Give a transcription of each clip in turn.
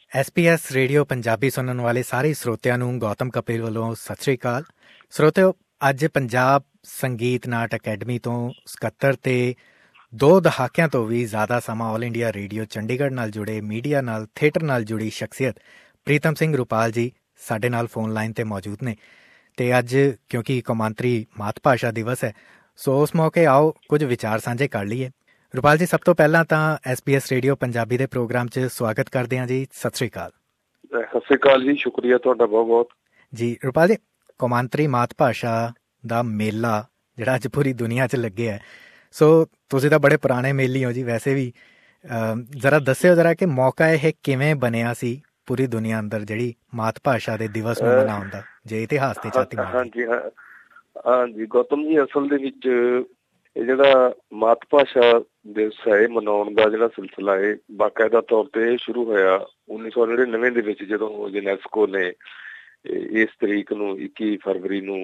SBS radio Punjabi ਸੁਣਨ ਵਾਲੇ ਸਾਰੇ ਸਰੋਤਿਆਂ ਨੂੰ ਗੌਤਮ ਕਪਿਲ ਵੱਲੋਂ ਸਤਿ ਸ਼੍ਰੀ ਅਕਾਲ। ਸਰੋਤਿਓ, ਅੱਜ ਪੰਜਾਬ ਸੰਗੀਤ ਨਾਟ ਅਕੈਡਮੀ ਤੋਂ 77 ਤੇ 2 ਦਹਾਕਿਆਂ ਤੋਂ ਵੀ ਜ਼ਿਆਦਾ ਸਮਾਂ ਆਲ ਇੰਡੀਆ ਰੇਡੀਓ ਚੰਡੀਗੜ੍ਹ ਨਾਲ ਜੁੜੇ ਮੀਡੀਆ ਨਾਲ ਥੀਏਟਰ ਨਾਲ ਜੁੜੀ ਸ਼ਖਸੀਅਤ ਪ੍ਰੀਤਮ ਸਿੰਘ ਰੁਪਾਲ ਜੀ ਸਾਡੇ ਨਾਲ ਫੋਨ ਲਾਈਨ 'ਤੇ ਮੌਜੂਦ ਨੇ। ਅਤੇ ਅੱਜ ਕਿਉਂਕਿ ਕੌਮਾਂਤਰੀ ਮਾਤ ਭਾਸ਼ਾ ਦਿਵਸ ਹੈ, ਸੋ ਉਸ ਮੌਕੇ ਆਓ ਕੁਝ ਵਿਚਾਰ ਸਾਂਝੇ ਕਰ ਲਈਏ। ਰੁਪਾਲ ਜੀ, ਸਭ ਤੋਂ ਪਹਿਲਾਂ ਤਾਂ SBS ਰੇਡੀਓ ਪੰਜਾਬੀ ਦੇ ਪ੍ਰੋਗਰਾਮ 'ਚ ਸਵਾਗਤ ਕਰਦੇ ਹਾਂ ਜੀ। ਸਤਿ ਸ਼੍ਰੀ ਅਕਾਲ। ਸਤਿ ਸ਼੍ਰੀ ਅਕਾਲ ਜੀ, ਸ਼ੁਕਰੀਆ ਤੁਹਾਡਾ ਬਹੁਤ ਬਹੁਤ ਜੀ। ਰੁਪਾਲ ਜੀ, ਕੌਮਾਂਤਰੀ ਮਾਤ ਭਾਸ਼ਾ ਦਾ ਮੇਲਾ ਜਿਹੜਾ ਅੱਜ ਪੂਰੀ ਦੁਨੀਆ 'ਚ ਲੱਗਿਆ ਹੈ, ਸੋ ਤੁਸੀਂ ਤਾਂ ਬੜੇ ਪੁਰਾਣੇ ਮੇਲੀ ਹੋ ਜੀ ਵੈਸੇ ਵੀ। ਜ਼ਰਾ ਦੱਸਿਓ ਜ਼ਰਾ ਕਿ ਮੌਕਾ ਇਹ ਕਿਵੇਂ ਬਣਿਆ ਸੀ ਪੂਰੀ ਦੁਨੀਆ ਅੰਦਰ ਜਿਹੜੀ ਮਾਤ ਭਾਸ਼ਾ ਦੇ ਦਿਵਸ ਨੂੰ ਮਨਾਉਣ ਦਾ, ਜੇ ਇਤਿਹਾਸ ਤੇ ਝਾਤੀ ਮਾਰਦੇ। ਹਾਂਜੀ ਗੌਤਮ ਜੀ, ਅਸਲ ਦੇ ਵਿੱਚ ਇਹ ਜਿਹੜਾ ਮਾਤ ਭਾਸ਼ਾ ਦਿਵਸ ਹੈ ਇਹ ਮਨਾਉਣ ਦਾ ਜਿਹੜਾ ਸਿਲਸਿਲਾ ਹੈ ਬਾਕਾਇਦਾ ਤੌਰ ਤੇ ਸ਼ੁਰੂ ਹੋਇਆ 1999 ਦੇ ਵਿੱਚ, ਜਦੋਂ ਯੂਨੈਸਕੋ ਨੇ ਇਸ ਤਰੀਕ ਨੂੰ 21 ਫਰਵਰੀ ਨੂੰ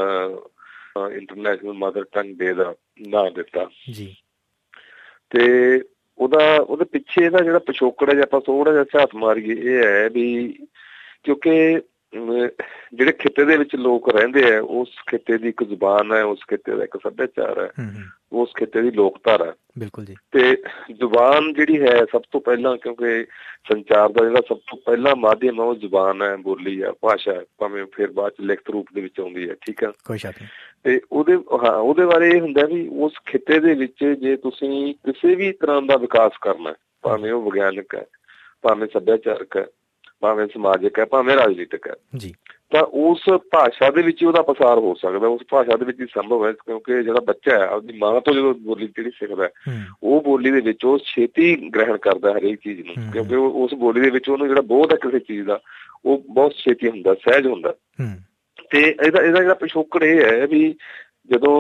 ਇੰਟਰਨੈਸ਼ਨਲ ਮਦਰ ਟੰਗ ਡੇ ਦਾ ਨਾਂ ਦਿੱਤਾ ਜੀ। ਤੇ ਉਹਦੇ ਪਿੱਛੇ ਦਾ ਜਿਹੜਾ ਪਿਛੋਕੜ ਹੈ, ਜੇ ਆਪਾਂ ਥੋੜਾ ਜਿਹਾ ਝਾਤ ਮਾਰੀਏ, ਇਹ ਹੈ ਵੀ ਕਿਉਂਕਿ ਜਿਹੜੇ ਖਿੱਤੇ ਦੇ ਵਿੱਚ ਲੋਕ ਰਹਿੰਦੇ ਆ, ਉਸ ਖਿੱਤੇ ਦੀ ਇੱਕ ਜ਼ੁਬਾਨ ਹੈ, ਉਸ ਖਿੱਤੇ ਦਾ ਇੱਕ ਸੱਭਿਆਚਾਰ ਹੈ, ਉਸ ਖਿੱਤੇ ਦੀ ਲੋਕਧਾਰਾ। ਬਿਲਕੁਲ ਜੀ। ਤੇ ਜ਼ੁਬਾਨ ਜਿਹੜੀ ਹੈ ਸਭ ਤੋਂ ਪਹਿਲਾਂ, ਕਿਉਂਕਿ ਸੰਚਾਰ ਦਾ ਜਿਹੜਾ ਸਭ ਤੋਂ ਪਹਿਲਾ ਮਾਧਿਅਮ ਹੈ ਉਹ ਜ਼ੁਬਾਨ ਹੈ, ਬੋਲੀ ਆ, ਭਾਸ਼ਾ ਹੈ, ਭਾਵੇਂ ਫਿਰ ਬਾਅਦ ਚ ਲਿਖਤ ਰੂਪ ਦੇ ਵਿੱਚ ਆਉਂਦੀ ਹੈ। ਠੀਕ ਆ, ਕੋਈ ਸ਼ੱਕ ਨਹੀਂ। ਤੇ ਉਹਦੇ ਬਾਰੇ ਇਹ ਹੁੰਦਾ ਵੀ ਉਸ ਖਿੱਤੇ ਦੇ ਵਿੱਚ ਜੇ ਤੁਸੀਂ ਕਿਸੇ ਵੀ ਤਰ੍ਹਾਂ ਦਾ ਵਿਕਾਸ ਕਰਨਾ, ਭਾਵੇਂ ਉਹ ਵਿਗਿਆਨਕ ਹੈ, ਭਾਵੇਂ ਸੱਭਿਆਚਾਰਕ ਹੈ, ਭਾਵੇਂ ਸਮਾਜਿਕ ਹੈ, ਭਾਵੇਂ ਰਾਜਨੀਤਿਕ ਹੈ ਜੀ, ਤਾਂ ਉਸ ਭਾਸ਼ਾ ਦੇ ਵਿੱਚ ਉਹਦਾ ਪਸਾਰ ਹੋ ਸਕਦਾ, ਉਸ ਭਾਸ਼ਾ ਦੇ ਵਿੱਚ ਹੀ ਸੰਭਵ ਹੈ। ਕਿਉਂਕਿ ਜਿਹੜਾ ਬੱਚਾ ਹੈ ਆਪਣੀ ਮਾਂ ਤੋਂ ਜਦੋਂ ਬੋਲੀ ਜਿਹੜੀ ਸਿੱਖਦਾ, ਉਹ ਬੋਲੀ ਦੇ ਵਿੱਚ ਉਹ ਛੇਤੀ ਗ੍ਰਹਿਣ ਕਰਦਾ ਹਰੇਕ ਚੀਜ਼ ਨੂੰ, ਕਿਉਂਕਿ ਉਸ ਬੋਲੀ ਦੇ ਵਿੱਚ ਉਹਨੂੰ ਜਿਹੜਾ ਬੋਧ ਹੈ ਕਿਸੇ ਚੀਜ਼ ਦਾ ਉਹ ਬਹੁਤ ਛੇਤੀ ਹੁੰਦਾ, ਸਹਿਜ ਹੁੰਦਾ। ਤੇ ਇਹਦਾ ਜਿਹੜਾ ਪਿਛੋਕੜ ਇਹ ਹੈ ਵੀ ਜਦੋਂ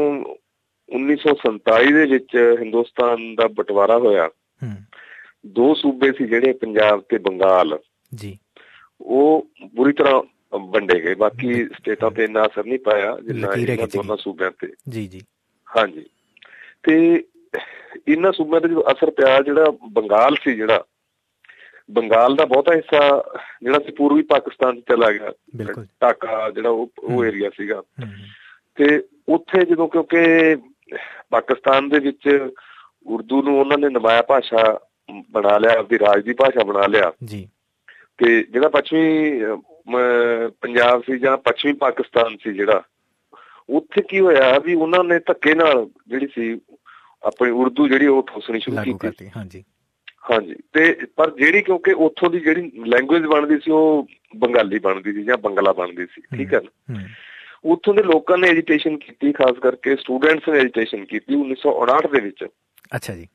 1947 ਦੇ ਵਿੱਚ ਹਿੰਦੁਸਤਾਨ ਦਾ ਬਟਵਾਰਾ ਹੋਇਆ, 2 ਸੂਬੇ ਸੀ ਜਿਹੜੇ ਪੰਜਾਬ ਤੇ ਬੰਗਾਲ ਜੀ, ਉਹ ਬੁਰੀ ਤਰ੍ਹਾਂ ਵੰਡੇ ਗਏ। ਬਾਕੀ ਸਟੇਟਾਂ ਤੇ ਇੰਨਾ ਅਸਰ ਨਹੀਂ ਪਾਇਆ ਜਿੰਨਾ ਇਹਨਾਂ ਦੋਨਾਂ ਸੂਬਿਆਂ ਤੇ ਜੀ ਜੀ। ਹਾਂਜੀ, ਤੇ ਇਹਨਾਂ ਸੂਬਿਆਂ ਤੇ ਜਦੋਂ ਅਸਰ ਪਿਆ, ਜਿਹੜਾ ਬੰਗਾਲ ਸੀ, ਜਿਹੜਾ ਬੰਗਾਲ ਦਾ ਬਹੁਤਾ ਹਿੱਸਾ ਜਿਹੜਾ ਸੀ ਪੂਰਬੀ ਪਾਕਿਸਤਾਨ ਚ ਚਲਾ ਗਿਆ, ਢਾਕਾ ਜਿਹੜਾ ਉਹ ਏਰੀਆ ਸੀਗਾ। ਤੇ ਉੱਥੇ ਜਦੋਂ ਕਿਉਂਕਿ ਪਾਕਿਸਤਾਨ ਦੇ ਵਿੱਚ ਉਰਦੂ ਨੂੰ ਉਹਨਾਂ ਨੇ ਨਮਾਇਆ ਭਾਸ਼ਾ ਬਣਾ ਲਿਆ, ਆਪਦੀ ਰਾਜ ਦੀ ਭਾਸ਼ਾ ਬਣਾ ਲਿਆ ਜੀ। ਤੇ ਜਿਹੜਾ ਪੱਛਮੀ ਪੰਜਾਬ ਸੀ ਜਾਂ ਪੱਛਮੀ ਪਾਕਿਸਤਾਨ ਸੀ ਜਿਹੜਾ, ਉੱਥੇ ਕੀ ਹੋਇਆ ਵੀ ਉਹਨਾਂ ਨੇ ਧੱਕੇ ਨਾਲ ਜਿਹੜੀ ਸੀ ਆਪਣੀ ਉਰਦੂ ਜਿਹੜੀ ਉਹ ਠੋਸਣੀ ਸ਼ੁਰੂ ਕੀਤੀ। ਹਾਂਜੀ ਹਾਂਜੀ। ਤੇ ਪਰ ਜਿਹੜੀ ਕਿਉਂਕਿ ਉੱਥੋਂ ਦੀ ਜਿਹੜੀ ਲੈਂਗੁਏਜ ਬਣਦੀ ਸੀ ਉਹ ਬੰਗਾਲੀ ਬਣਦੀ ਸੀ ਜਾਂ ਬੰਗਲਾ ਬਣਦੀ ਸੀ। ਠੀਕ ਹੈ ਨਾ। ਉੱਥੋਂ ਦੇ ਲੋਕਾਂ ਨੇ ਐਜੀਟੇਸ਼ਨ ਕੀਤੀ, ਖਾਸ ਕਰਕੇ ਸਟੂਡੈਂਟਸ ਨੇ ਐਜੀਟੇਸ਼ਨ ਕੀਤੀ 1959 ਦੇ ਵਿੱਚ। ਅੱਛਾ ਜੀ।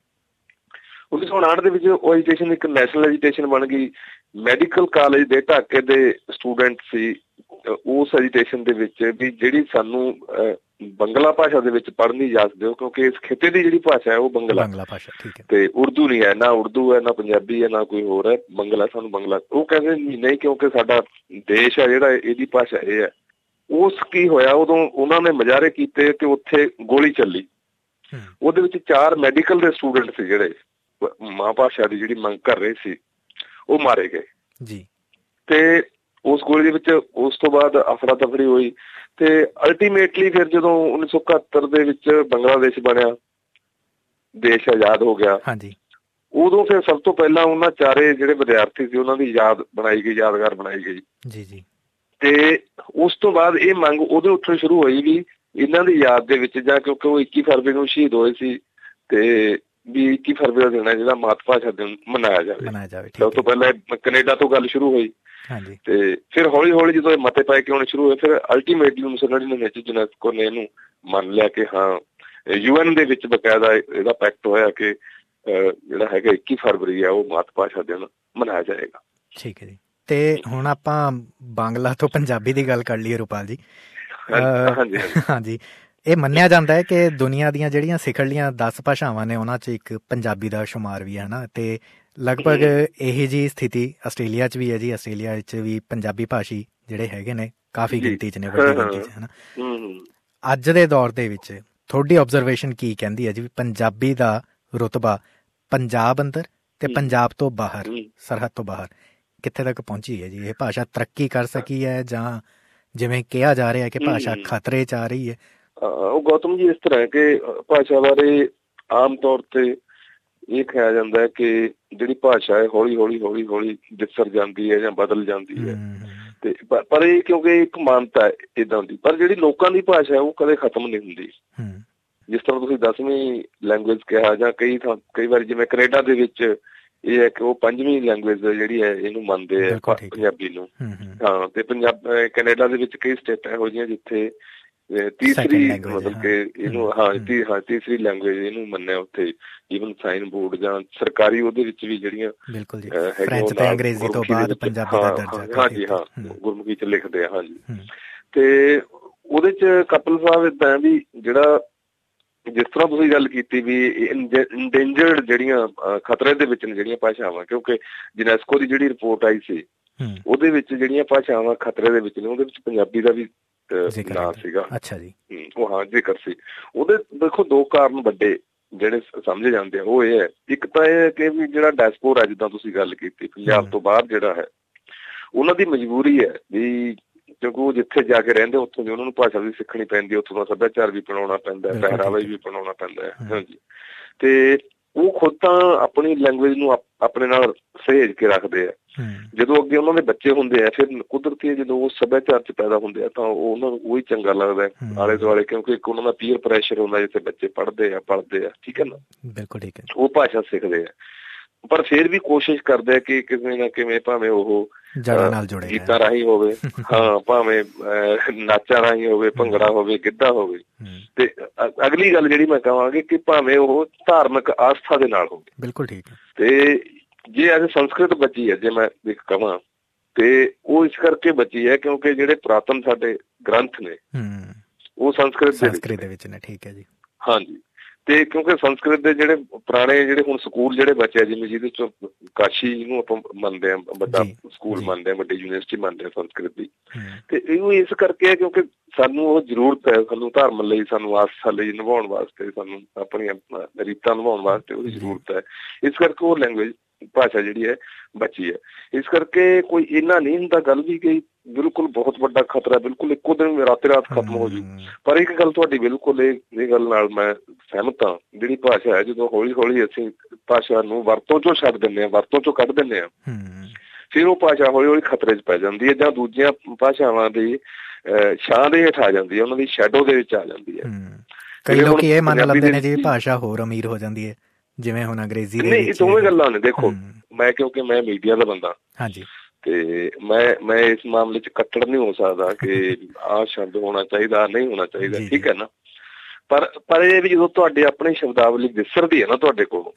1959 ਦੇ ਵਿੱਚ ਉਹ ਐਜੀਟੇਸ਼ਨ ਇੱਕ ਨੈਸ਼ਨਲ ਐਜੀਟੇਸ਼ਨ ਬਣ ਗਈ। ਮੈਡੀਕਲ ਕਾਲਜ ਦੇ ਢਾਕੇ ਦੇ ਸਟੂਡੈਂਟ ਸੀ ਉਸ ਐਜੀਟੇਸ਼ਨ ਦੇ ਵਿੱਚ ਵੀ ਜਿਹੜੀ ਸਾਨੂੰ ਬੰਗਲਾ ਭਾਸ਼ਾ ਦੇ ਵਿੱਚ ਪੜ੍ਹਨ ਦੀ ਇਜਾਜ਼ਤ ਦਿਓ, ਕਿਉਂਕਿ ਇਸ ਖਿੱਤੇ ਦੀ ਜਿਹੜੀ ਭਾਸ਼ਾ ਹੈ ਉਹ ਬੰਗਲਾ ਭਾਸ਼ਾ ਤੇ ਉਰਦੂ ਨਹੀਂ ਹੈ, ਨਾ ਉਰਦੂ ਹੈ, ਨਾ ਪੰਜਾਬੀ ਹੈ, ਨਾ ਕੋਈ ਹੋਰ ਹੈ, ਬੰਗਲਾ, ਸਾਨੂੰ ਬੰਗਲਾ। ਉਹ ਕਹਿੰਦੇ ਨਹੀਂ, ਕਿਉਂਕਿ ਸਾਡਾ ਦੇਸ਼ ਹੈ ਜਿਹੜਾ, ਇਹਦੀ ਭਾਸ਼ਾ ਇਹ ਹੈ। ਉਸ ਕੀ ਹੋਇਆ, ਉਦੋਂ ਉਹਨਾਂ ਨੇ ਮੁਜ਼ਾਹਰੇ ਕੀਤੇ ਤੇ ਉੱਥੇ ਗੋਲੀ ਚੱਲੀ। ਉਹਦੇ ਵਿੱਚ 4 ਮੈਡੀਕਲ ਦੇ ਸਟੂਡੈਂਟ ਸੀ ਜਿਹੜੇ ਮਾਂ ਭਾਸ਼ਾ ਦੀ ਜਿਹੜੀ ਮੰਗ ਕਰ ਰਹੇ ਸੀ, ਉਹ ਮਾਰੇ ਗਏ ਜੀ। ਤੇ ਉਸ ਗੋਲੀ ਦੇ ਵਿੱਚ ਉਸ ਤੋਂ ਬਾਅਦ ਅਫਰਾ ਤਫਰੀ ਹੋਈ ਤੇ ਅਲਟੀਮੇਟਲੀ ਫਿਰ ਜਦੋਂ 1971 ਦੇ ਵਿੱਚ ਬੰਗਲਾਦੇਸ਼ ਬਣਿਆ, ਦੇਸ਼ ਆਜ਼ਾਦ ਹੋ ਗਿਆ, ਉਦੋਂ ਫਿਰ ਸਭ ਤੋਂ ਪਹਿਲਾਂ ਉਹਨਾਂ 4 ਜਿਹੜੇ ਵਿਦਿਆਰਥੀ ਸੀ ਉਹਨਾਂ ਦੀ ਯਾਦ ਬਣਾਈ ਗਈ, ਯਾਦਗਾਰ ਬਣਾਈ ਗਈ ਜੀ ਜੀ। ਤੇ ਉਸ ਤੋਂ ਬਾਅਦ ਇਹ ਮੰਗ ਉਦੋਂ ਉੱਠਣੀ ਸ਼ੁਰੂ ਹੋਈ ਵੀ ਇਹਨਾਂ ਦੀ ਯਾਦ ਦੇ ਵਿੱਚ, ਜਾਂ ਕਿਉਂਕਿ ਉਹ 21 ਫਰਵਰੀ ਨੂੰ ਸ਼ਹੀਦ ਹੋਏ ਸੀ, ਤੇ ਵੀ 21 ਫਰਵਰੀ ਦਾ ਦਿਨ ਹੈ ਜਿਹੜਾ ਮਾਤ ਭਾਸ਼ਾ ਦਿਨ ਮਨਾਇਆ ਜਾਵੇ। ਸਭ ਤੋਂ ਪਹਿਲਾਂ ਕੈਨੇਡਾ ਤੋਂ ਗੱਲ ਸ਼ੁਰੂ ਹੋਈ ਤੇ ਫਿਰ ਹੌਲੀ ਹੌਲੀ ਜਦੋਂ ਇਹ ਮਤੇ ਪਾਏ ਕੇ ਆਉਣੇ ਸ਼ੁਰੂ ਹੋਏ, ਫਿਰ ਅਲਟੀਮੇਟਲੀ 1999 ਵਿੱਚ ਯੂਨੈਸਕੋ ਨੇ ਇਹਨੂੰ ਮੰਨ ਲਿਆ ਕਿ ਹਾਂ, UN ਦੇ ਵਿੱਚ ਬਕਾਇਦਾ ਇਹਦਾ ਪੈਕਟ ਹੋਇਆ ਕਿ ਜਿਹੜਾ ਹੈਗਾ 21 ਫਰਵਰੀ ਹੈ ਉਹ ਮਾਤ ਭਾਸ਼ਾ ਦਿਨ ਮਨਾਇਆ ਜਾਏਗਾ। ਠੀਕ ਹੈ ਜੀ। ਤੇ ਹੁਣ ਆਪਾਂ ਬਾਂਗਲਾ ਤੋਂ ਪੰਜਾਬੀ ਦੀ ਗੱਲ ਕਰ ਲਈਏ ਰੁਪਾਲ ਜੀ। ਹਾਂਜੀ, ਇਹ ਮੰਨਿਆ ਜਾਂਦਾ ਹੈ ਕਿ ਦੁਨੀਆ ਦੀਆਂ ਜਿਹੜੀਆਂ ਸਿਖਰਲੀਆਂ 10 ਭਾਸ਼ਾਵਾਂ ਨੇ ਉਹਨਾਂ 'ਚ ਇੱਕ ਪੰਜਾਬੀ ਦਾ ਸ਼ੁਮਾਰ ਵੀ ਹੈ ਨਾ, ਤੇ ਲਗਭਗ ਇਹੀ ਜਿਹੀ ਸਥਿਤੀ ਆਸਟ੍ਰੇਲੀਆ 'ਚ ਵੀ ਹੈ ਜੀ। ਆਸਟ੍ਰੇਲੀਆ ਵਿੱਚ ਵੀ ਪੰਜਾਬੀ ਭਾਸ਼ੀ ਜਿਹੜੇ ਹੈਗੇ ਨੇ ਕਾਫੀ ਗਿਣਤੀ 'ਚ ਨੇ, ਵੱਡੀ ਗਿਣਤੀ 'ਚ, ਹੈ ਨਾ। ਅੱਜ ਦੇ ਦੌਰ ਦੇ ਵਿੱਚ ਤੁਹਾਡੀ ਆਬਜ਼ਰਵੇਸ਼ਨ ਕੀ ਕਹਿੰਦੀ ਹੈ ਜੀ, ਪੰਜਾਬੀ ਦਾ ਰੁਤਬਾ ਪੰਜਾਬ ਅੰਦਰ ਤੇ ਪੰਜਾਬ ਤੋਂ ਬਾਹਰ, ਸਰਹੱਦ ਤੋਂ ਬਾਹਰ ਕਿੱਥੇ ਤੱਕ ਪਹੁੰਚੀ ਹੈ ਜੀ? ਇਹ ਭਾਸ਼ਾ ਤਰੱਕੀ ਕਰ ਸਕੀ ਹੈ ਜਾਂ ਜਿਵੇਂ ਕਿਹਾ ਜਾ ਰਿਹਾ ਕਿ ਭਾਸ਼ਾ ਖਤਰੇ 'ਚ ਆ ਰਹੀ ਹੈ? ਉਹ ਗੌਤਮ ਜੀ ਇਸ ਤਰ੍ਹਾਂ ਹੈ ਕਿ ਭਾਸ਼ਾ ਬਾਰੇ ਆਮ ਤੌਰ ਤੇ ਇਹ ਕਿਹਾ ਜਾਂਦਾ ਹੈ ਕਿ ਜਿਹੜੀ ਭਾਸ਼ਾ ਹੈ ਹੌਲੀ ਹੌਲੀ ਵਿਸਰ ਜਾਂਦੀ ਹੈ ਜਾਂ ਬਦਲ ਜਾਂਦੀ ਹੈ। ਤੇ ਪਰ ਇਹ ਕਿਉਂਕਿ ਇੱਕ ਮਾਨਤਾ ਹੈ ਏਦਾਂ ਦੀ, ਪਰ ਜਿਹੜੀ ਲੋਕਾਂ ਦੀ ਭਾਸ਼ਾ ਹੈ ਉਹ ਕਦੇ ਖਤਮ ਨਹੀਂ ਹੁੰਦੀ। ਜਿਸ ਤਰ੍ਹਾਂ ਤੁਸੀਂ 10ਵੀਂ ਲੈਂਗੁਏਜ ਕਿਹਾ, ਜਾਂ ਕਈ ਵਾਰੀ ਜਿਵੇਂ ਕੈਨੇਡਾ ਦੇ ਵਿੱਚ ਇਹ ਹੈ ਕਿ ਉਹ 5ਵੀਂ ਲੈਂਗੁਏਜ ਜਿਹੜੀ ਹੈ ਇਹਨੂੰ ਮੰਨਦੇ ਆ, ਪੰਜਾਬੀ ਨੂੰ। ਹਾਂ, ਤੇ ਕੈਨੇਡਾ ਦੇ ਵਿੱਚ ਕਈ ਸਟੇਟਾਂ ਇਹੋ ਜਿਹੀਆਂ ਜਿੱਥੇ ਤੀਸਰੀ ਮਤਲਬ ਕਿ ਇਹਨੂੰ ਤੀਸਰੀ ਲੈਂਗੁਏਜ ਇਹਨੂੰ ਮੰਨਿਆ ਉੱਥੇ। ਈਵਨ ਸਾਈਨ ਬੋਰਡ ਜਾਂ ਸਰਕਾਰੀ ਉਹਦੇ ਵਿੱਚ ਵੀ ਜਿਹੜੀਆਂ ਗੁਰਮੁਖੀ ਚ ਲਿਖਦੇ ਆ। ਹਾਂਜੀ, ਤੇ ਉਹਦੇ ਚ ਕਪਿਲ ਸਾਹਿਬ ਏਦਾਂ ਵੀ ਜਿਹੜਾ ਜਿਸ ਤਰ੍ਹਾਂ ਤੁਸੀਂ ਗੱਲ ਕੀਤੀ ਵੀ ਇੰਡੇਂਜਰਡ ਜਿਹੜੀਆਂ ਖਤਰੇ ਦੇ ਵਿੱਚ ਨੇ ਜਿਹੜੀਆਂ ਭਾਸ਼ਾਵਾਂ, ਕਿਉਂਕਿ ਯੂਨੈਸਕੋ ਦੀ ਜਿਹੜੀ ਰਿਪੋਰਟ ਆਈ ਸੀ ਉਹਦੇ ਵਿੱਚ ਜਿਹੜੀਆਂ ਭਾਸ਼ਾਵਾਂ ਖਤਰੇ ਦੇ ਵਿੱਚ ਨੇ ਉਹਦੇ ਵਿੱਚ ਪੰਜਾਬੀ ਦਾ ਵੀ ਨਾਂ ਸੀਗਾ। ਅੱਛਾ ਜੀ। ਉਹ ਹਾਂ ਜ਼ਿਕਰ ਸੀ। ਉਹਦੇ ਦੇਖੋ ਦੋ ਕਾਰਨ ਵੱਡੇ ਜਿਹੜੇ ਸਮਝੇ ਜਾਂਦੇ ਆ, ਉਹ ਇਹ ਹੈ, ਇੱਕ ਤਾਂ ਇਹ ਹੈ ਕਿ ਵੀ ਜਿਹੜਾ ਡਾਇਸਪੋਰਾ, ਜਿੱਦਾਂ ਤੁਸੀਂ ਗੱਲ ਕੀਤੀ, ਪੰਜਾਬ ਤੋਂ ਬਾਹਰ ਜਿਹੜਾ ਹੈ, ਉਹਨਾਂ ਦੀ ਮਜਬੂਰੀ ਹੈ ਵੀ ਕਿਉਂਕਿ ਉਹ ਜਿੱਥੇ ਜਾ ਕੇ ਰਹਿੰਦੇ ਉੱਥੋਂ ਦੀ ਉਹਨਾਂ ਨੂੰ ਭਾਸ਼ਾ ਵੀ ਸਿੱਖਣੀ ਪੈਂਦੀ ਹੈ, ਉੱਥੋਂ ਦਾ ਸੱਭਿਆਚਾਰ ਵੀ ਅਪਣਾਉਣਾ ਪੈਂਦਾ ਹੈ, ਪਹਿਰਾਵਾ ਵੀ ਅਪਣਾਉਣਾ ਪੈਂਦਾ ਹੈ। ਹਾਂਜੀ, ਤੇ ਉਹ ਖੁਦ ਤਾਂ ਆਪਣੀ ਲੈਂਗੁਏਜ ਨੂੰ ਆਪਣੇ ਨਾਲ ਸਹੇਜ ਕੇ ਰੱਖਦੇ ਆ। ਜਦੋਂ ਅੱਗੇ ਉਹਨਾਂ ਦੇ ਬੱਚੇ ਹੁੰਦੇ ਆ, ਫਿਰ ਕੁਦਰਤੀ ਜਦੋਂ ਉਹ ਸੱਭਿਆਚਾਰ ਚ ਪੈਦਾ ਹੁੰਦੇ ਆ ਤਾਂ ਉਹਨਾਂ ਨੂੰ ਉਹੀ ਚੰਗਾ ਲੱਗਦਾ ਆਲੇ ਦੁਆਲੇ, ਕਿਉਂਕਿ ਇੱਕ ਉਹਨਾਂ ਦਾ ਪੀਅਰ ਪ੍ਰੈਸ਼ਰ ਹੁੰਦਾ ਜਿੱਥੇ ਬੱਚੇ ਪੜ੍ਹਦੇ ਆ, ਠੀਕ ਹੈ ਨਾ। ਬਿਲਕੁਲ ਠੀਕ ਹੈ। ਉਹ ਭਾਸ਼ਾ ਸਿੱਖਦੇ ਆ, ਪਰ ਫਿਰ ਵੀ ਕੋਸ਼ਿਸ਼ ਕਰਦੇ ਆ ਕਿ ਕਿਵੇਂ ਨਾ ਕਿਵੇਂ, ਭਾਵੇਂ ਉਹ ਗੀਤਾਂ ਰਾਹੀਂ ਹੋਵੇ, ਹਾਂ, ਭਾਵੇਂ ਨਾਚਾਂ ਰਾਹੀਂ ਹੋਵੇ, ਭੰਗੜਾ ਹੋਵੇ, ਗਿੱਧਾ ਹੋਵੇ, ਤੇ ਅਗਲੀ ਗੱਲ ਜਿਹੜੀ ਮੈਂ ਕਹਾਂਗੀ ਕਿ ਭਾਵੇਂ ਉਹ ਧਾਰਮਿਕ ਆਸਥਾ ਦੇ ਨਾਲ ਹੋਵੇ। ਬਿਲਕੁਲ ਠੀਕ ਹੈ। ਤੇ ਜੇ ਅੱਜ ਸੰਸਕ੍ਰਿਤ ਬਚੀ ਹੈ, ਜੇ ਮੈਂ ਕਹਾਂ, ਤੇ ਉਹ ਇਸ ਕਰਕੇ ਬਚੀ ਹੈ ਕਿਉਂਕਿ ਜਿਹੜੇ ਪੁਰਾਤਨ ਸਾਡੇ ਗ੍ਰੰਥ ਨੇ ਉਹ ਸੰਸਕ੍ਰਿਤ ਦੇ ਵਿੱਚ ਨੇ। ਠੀਕ ਹੈ ਜੀ। ਹਾਂਜੀ, ਤੇ ਕਿਉਂਕਿ ਸੰਸਕ੍ਰਿਤ ਦੇ ਜਿਹੜੇ ਪੁਰਾਣੇ ਜਿਹੜੇ ਹੁਣ ਸਕੂਲ ਜਿਹੜੇ ਬਚੇ ਆ, ਜਿਵੇਂ ਜਿਹਦੇ ਚੋਂ ਕਾਸ਼ੀ ਨੂੰ ਆਪਾਂ ਮੰਨਦੇ ਹਾਂ, ਵੱਡਾ ਸਕੂਲ ਮੰਨਦੇ ਹਾਂ, ਵੱਡੀ ਯੂਨੀਵਰਸਿਟੀ ਮੰਨਦੇ ਹਾਂ ਸੰਸਕ੍ਰਿਤ ਦੀ, ਤੇ ਇਹ ਇਸ ਕਰਕੇ ਹੈ ਕਿਉਂਕਿ ਸਾਨੂੰ ਉਹ ਜ਼ਰੂਰਤ ਹੈ, ਸਾਨੂੰ ਧਰਮ ਲਈ, ਸਾਨੂੰ ਆਸਥਾ ਲਈ ਨਿਭਾਉਣ ਵਾਸਤੇ, ਸਾਨੂੰ ਆਪਣੀਆਂ ਰੀਤਾਂ ਨਿਭਾਉਣ ਵਾਸਤੇ ਉਹਦੀ ਜ਼ਰੂਰਤ ਹੈ। ਇਸ ਕਰਕੇ ਉਹ ਲੈਂਗੁਏਜ ਭਾਸ਼ਾ ਜਿਹੜੀ ਹੈ ਬਚੀ ਹੈ। ਇਸ ਕਰਕੇ ਕੋਈ ਇੰਨਾ ਨਹੀਂ ਹੁੰਦਾ ਗੱਲ ਵੀ ਕਿ ਬਿਲਕੁਲ ਬਹੁਤ ਵੱਡਾ ਖਤਰਾ ਬਿਲਕੁਲ ਇੱਕੋ ਦਿਨ ਰਾਤੇ ਰਾਤ ਖਤਮ ਹੋ ਜੂ। ਪਰ ਇੱਕ ਗੱਲ ਤੁਹਾਡੀ ਬਿਲਕੁਲ ਇਹ ਗੱਲ ਨਾਲ ਮੈਂ ਸਹਿਮਤ ਹਾਂ, ਜਿਹੜੀ ਭਾਸ਼ਾ ਹੈ ਜਦੋਂ ਹੌਲੀ ਹੌਲੀ ਅਸੀਂ ਭਾਸ਼ਾ ਨੂੰ ਵਰਤੋਂ ਚੋਂ ਛੱਡ ਦਿੰਦੇ ਹਾਂ, ਵਰਤੋਂ ਚੋਂ ਕੱਢ ਦਿੰਦੇ ਹਾਂ, ਫਿਰ ਉਹ ਭਾਸ਼ਾ ਹੌਲੀ ਹੌਲੀ ਖਤਰੇ 'ਚ ਪੈ ਜਾਂਦੀ ਹੈ, ਜਾਂ ਦੂਜੀਆਂ ਭਾਸ਼ਾਵਾਂ ਦੀ ਛਾਂ ਦੇ ਹੇਠ ਆ ਜਾਂਦੀ ਹੈ, ਉਹਨਾਂ ਦੀ ਸ਼ੈਡੋ ਦੇ ਵਿੱਚ ਆ ਜਾਂਦੀ ਹੈ। ਕਈ ਲੋਕ ਇਹ ਮੰਨ ਲੈਂਦੇ ਨੇ ਜੀ ਭਾਸ਼ਾ ਹੋਰ ਅਮੀਰ ਹੋ ਜਾਂਦੀ ਹੈ, ਜਿਵੇਂ ਹੁਣ ਅੰਗਰੇਜ਼ੀ ਦੇ ਵਿੱਚ। ਦੋਵੇਂ ਗੱਲਾਂ ਨੇ। ਦੇਖੋ, ਕਿਉਂਕਿ ਮੈਂ ਮੀਡੀਆ ਦਾ ਬੰਦਾ, ਹਾਂਜੀ, ਤੇ ਮੈਂ ਇਸ ਮਾਮਲੇ 'ਚ ਕੱਟੜ ਨਹੀਂ ਹੋ ਸਕਦਾ ਕਿ ਆਹ ਸ਼ਬਦ ਹੋਣਾ ਚਾਹੀਦਾ, ਨਹੀਂ ਹੋਣਾ ਚਾਹੀਦਾ, ਠੀਕ ਹੈ ਨਾ। ਪਰ ਇਹ ਵੀ ਜਦੋਂ ਤੁਹਾਡੇ ਆਪਣੀ ਸ਼ਬਦਾਵਲੀ ਵਿਸਰਦੀ ਹੈ ਨਾ ਤੁਹਾਡੇ ਕੋਲ,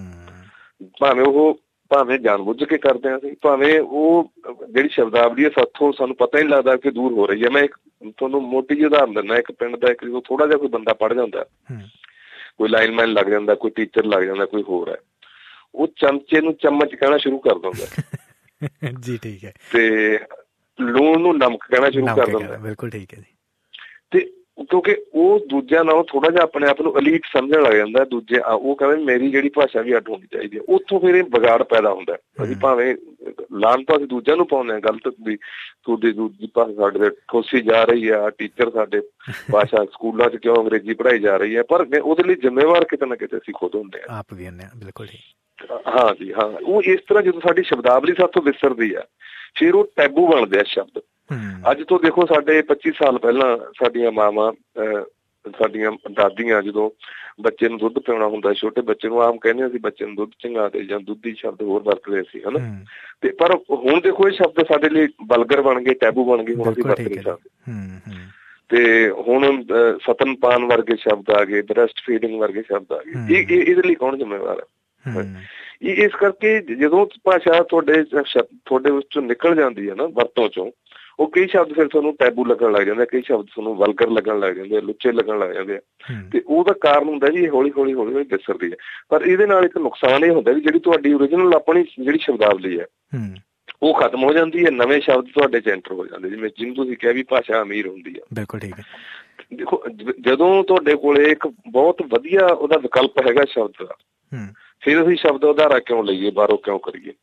ਭਾਵੇਂ ਜਾਣਬੁੱਝ ਕੇ ਕਰਦੇ ਹਾਂ ਅਸੀਂ, ਭਾਵੇਂ ਉਹ ਜਿਹੜੀ ਸ਼ਬਦਾਵਲੀ ਹੈ ਸਾਥੋਂ ਸਾਨੂੰ ਪਤਾ ਹੀ ਨਹੀਂ ਲੱਗਦਾ ਕਿ ਦੂਰ ਹੋ ਰਹੀ ਹੈ। ਮੈਂ ਤੁਹਾਨੂੰ ਮੋਟੀ ਜਿਹੀ ਉਦਾਹਰਨ ਦਿੰਦਾ, ਇੱਕ ਪਿੰਡ ਦਾ ਜਦੋਂ ਥੋੜਾ ਜਿਹਾ ਕੋਈ ਬੰਦਾ ਪੜ੍ਹ ਜਾਂਦਾ, ਕੋਈ ਲਾਈਨਮੈਨ ਲੱਗ ਜਾਂਦਾ, ਕੋਈ ਟੀਚਰ ਲੱਗ ਜਾਂਦਾ, ਕੋਈ ਹੋਰ ਹੈ, ਉਹ ਚਮਚੇ ਨੂੰ ਚਮਚ ਕਹਿਣਾ ਸ਼ੁਰੂ ਕਰ ਦਿੰਦਾ ਜੀ, ਠੀਕ ਹੈ, ਤੇ ਲੂਣ ਨੂੰ ਨਮਕ ਕਹਿਣਾ ਸ਼ੁਰੂ ਕਰ ਦਿੰਦਾ। ਬਿਲਕੁਲ ਠੀਕ ਹੈ ਜੀ। ਤੇ ਕਿਉਂਕਿ ਉਹ ਦੂਜਿਆਂ ਨਾਲੋਂ ਥੋੜਾ ਜਿਹਾ ਆਪਣੇ ਆਪ ਨੂੰ ਅਲੀਟ ਸਮਝਣ ਲੱਗ ਜਾਂਦਾ, ਦੂਜੇ ਉਹ ਕਹਿੰਦੇ ਮੇਰੀ ਜਿਹੜੀ ਭਾਸ਼ਾ ਵੀ ਅੱਡ ਹੋਣੀ ਚਾਹੀਦੀ ਹੈ। ਉੱਥੋਂ ਫਿਰ ਇਹ ਵਿਗਾੜ ਪੈਦਾ ਹੁੰਦਾ। ਅਸੀਂ ਭਾਵੇਂ ਲਾਹਨਤ ਅਸੀਂ ਦੂਜਿਆਂ ਨੂੰ ਪਾਉਂਦੇ ਹਾਂ ਗਲਤ ਵੀ, ਤੁਹਾਡੀ ਦੂਜੀ ਭਾਸ਼ਾ ਸਾਡੇ ਤੇ ਠੋਸੀ ਜਾ ਰਹੀ ਆ, ਟੀਚਰ ਸਾਡੇ ਭਾਸ਼ਾ ਸਕੂਲਾਂ 'ਚ ਕਿਉਂ ਅੰਗਰੇਜ਼ੀ ਪੜ੍ਹਾਈ ਜਾ ਰਹੀ ਹੈ, ਪਰ ਉਹਦੇ ਲਈ ਜ਼ਿੰਮੇਵਾਰ ਕਿਤੇ ਨਾ ਕਿਤੇ ਅਸੀਂ ਖੁਦ ਹੁੰਦੇ ਹਾਂ, ਆਪ ਵੀ ਹੁੰਦੇ ਹਾਂ। ਬਿਲਕੁਲ ਹਾਂ ਜੀ, ਹਾਂ। ਉਹ ਇਸ ਤਰ੍ਹਾਂ ਜਦੋਂ ਸਾਡੀ ਸ਼ਬਦਾਵਲੀ ਸਾਥੋਂ ਵਿਸਰਦੀ ਆ, ਫਿਰ ਉਹ ਟੈਬੂ ਬਣਦੇ ਆ ਸ਼ਬਦ। ਅੱਜ ਤੋਂ ਦੇਖੋ, ਸਾਡੇ 25 ਸਾਲ ਪਹਿਲਾਂ ਸਾਡੀਆਂ ਮਾਵਾਂ, ਸਾਡੀਆਂ ਦਾਦੀਆਂ ਜਦੋਂ ਬੱਚੇ ਨੂੰ ਦੁੱਧ ਪਿਆਉਣਾ ਹੁੰਦਾ, ਛੋਟੇ ਬੱਚੇ ਨੂੰ, ਆਮ ਕਹਿੰਦੇ ਸੀ ਬੱਚੇ ਨੂੰ ਦੁੱਧ ਚੰਗਾ ਦੇ, ਜਾਂ ਦੁੱਧੀ ਸ਼ਬਦ ਹੋਰ ਵਰਤਦੇ ਸੀ, ਹਨਾ। ਤੇ ਪਰ ਹੁਣ ਦੇਖੋ ਇਹ ਸ਼ਬਦ ਸਾਡੇ ਲਈ ਵਲਗਰ ਬਣ ਗਏ, ਟੈਬੂ ਬਣ ਗਏ, ਹੁਣ ਅਸੀਂ ਵਰਤ ਨਹੀਂ ਸਕਦੇ। ਤੇ ਹੁਣ ਸਤਨਪਾਨ ਵਰਗੇ ਸ਼ਬਦ ਆ ਗਏ, ਬ੍ਰੈਸਟ ਫੀਡਿੰਗ ਵਰਗੇ ਸ਼ਬਦ ਆ ਗਏ। ਇਹਦੇ ਲਈ ਕੌਣ ਜ਼ਿੰਮੇਵਾਰ ਹੈ? ਇਸ ਕਰਕੇ ਜਦੋਂ ਭਾਸ਼ਾ ਤੁਹਾਡੇ ਉਸ ਚੋਂ ਨਿਕਲ ਜਾਂਦੀ ਹੈ ਨਾ, ਵਰਤੋਂ ਚੋਂ, ਉਹ ਕਈ ਸ਼ਬਦ ਫਿਰ ਤੁਹਾਨੂੰ ਟੈਬੂ ਲੱਗਣ ਲੱਗ ਜਾਂਦੇ, ਕਈ ਸ਼ਬਦ ਤੁਹਾਨੂੰ ਵਲਗਰ ਲੱਗਣ ਲੱਗ ਜਾਂਦੇ ਆ, ਲੁੱਚੇ ਲੱਗਣ ਲੱਗ ਜਾਂਦੇ ਆ। ਤੇ ਉਹਦਾ ਕਾਰਨ ਹੁੰਦਾ ਜੀ ਹੌਲੀ ਹੌਲੀ ਵਿਸਰਦੀ ਹੈ। ਪਰ ਇਹਦੇ ਨਾਲ ਇੱਕ ਨੁਕਸਾਨ ਇਹ ਹੁੰਦਾ ਵੀ ਜਿਹੜੀ ਤੁਹਾਡੀ ਓਰੀਜਨਲ ਆਪਣੀ ਜਿਹੜੀ ਸ਼ਬਦਾਵਲੀ ਹੈ ਉਹ ਖਤਮ ਹੋ ਜਾਂਦੀ ਹੈ, ਨਵੇਂ ਸ਼ਬਦ ਤੁਹਾਡੇ 'ਚ ਐਂਟਰ ਹੋ ਜਾਂਦੇ, ਜਿਵੇਂ ਜਿਹਨੂੰ ਤੁਸੀਂ ਕਿਹਾ ਵੀ ਭਾਸ਼ਾ ਅਮੀਰ ਹੁੰਦੀ ਹੈ। ਬਿਲਕੁਲ ਠੀਕ ਹੈ। ਦੇਖੋ, ਜਦੋਂ ਤੁਹਾਡੇ ਕੋਲੇ ਇੱਕ ਬਹੁਤ ਵਧੀਆ ਉਹਦਾ ਵਿਕਲਪ ਹੈਗਾ ਸ਼ਬਦ ਦਾ, ਫਿਰ ਅਸੀਂ ਸ਼ਬਦ ਉਧਾਰਾ ਕਿਉਂ ਲਈਏ, ਬਾਹਰੋਂ ਕਿਉਂ ਕਰੀਏ?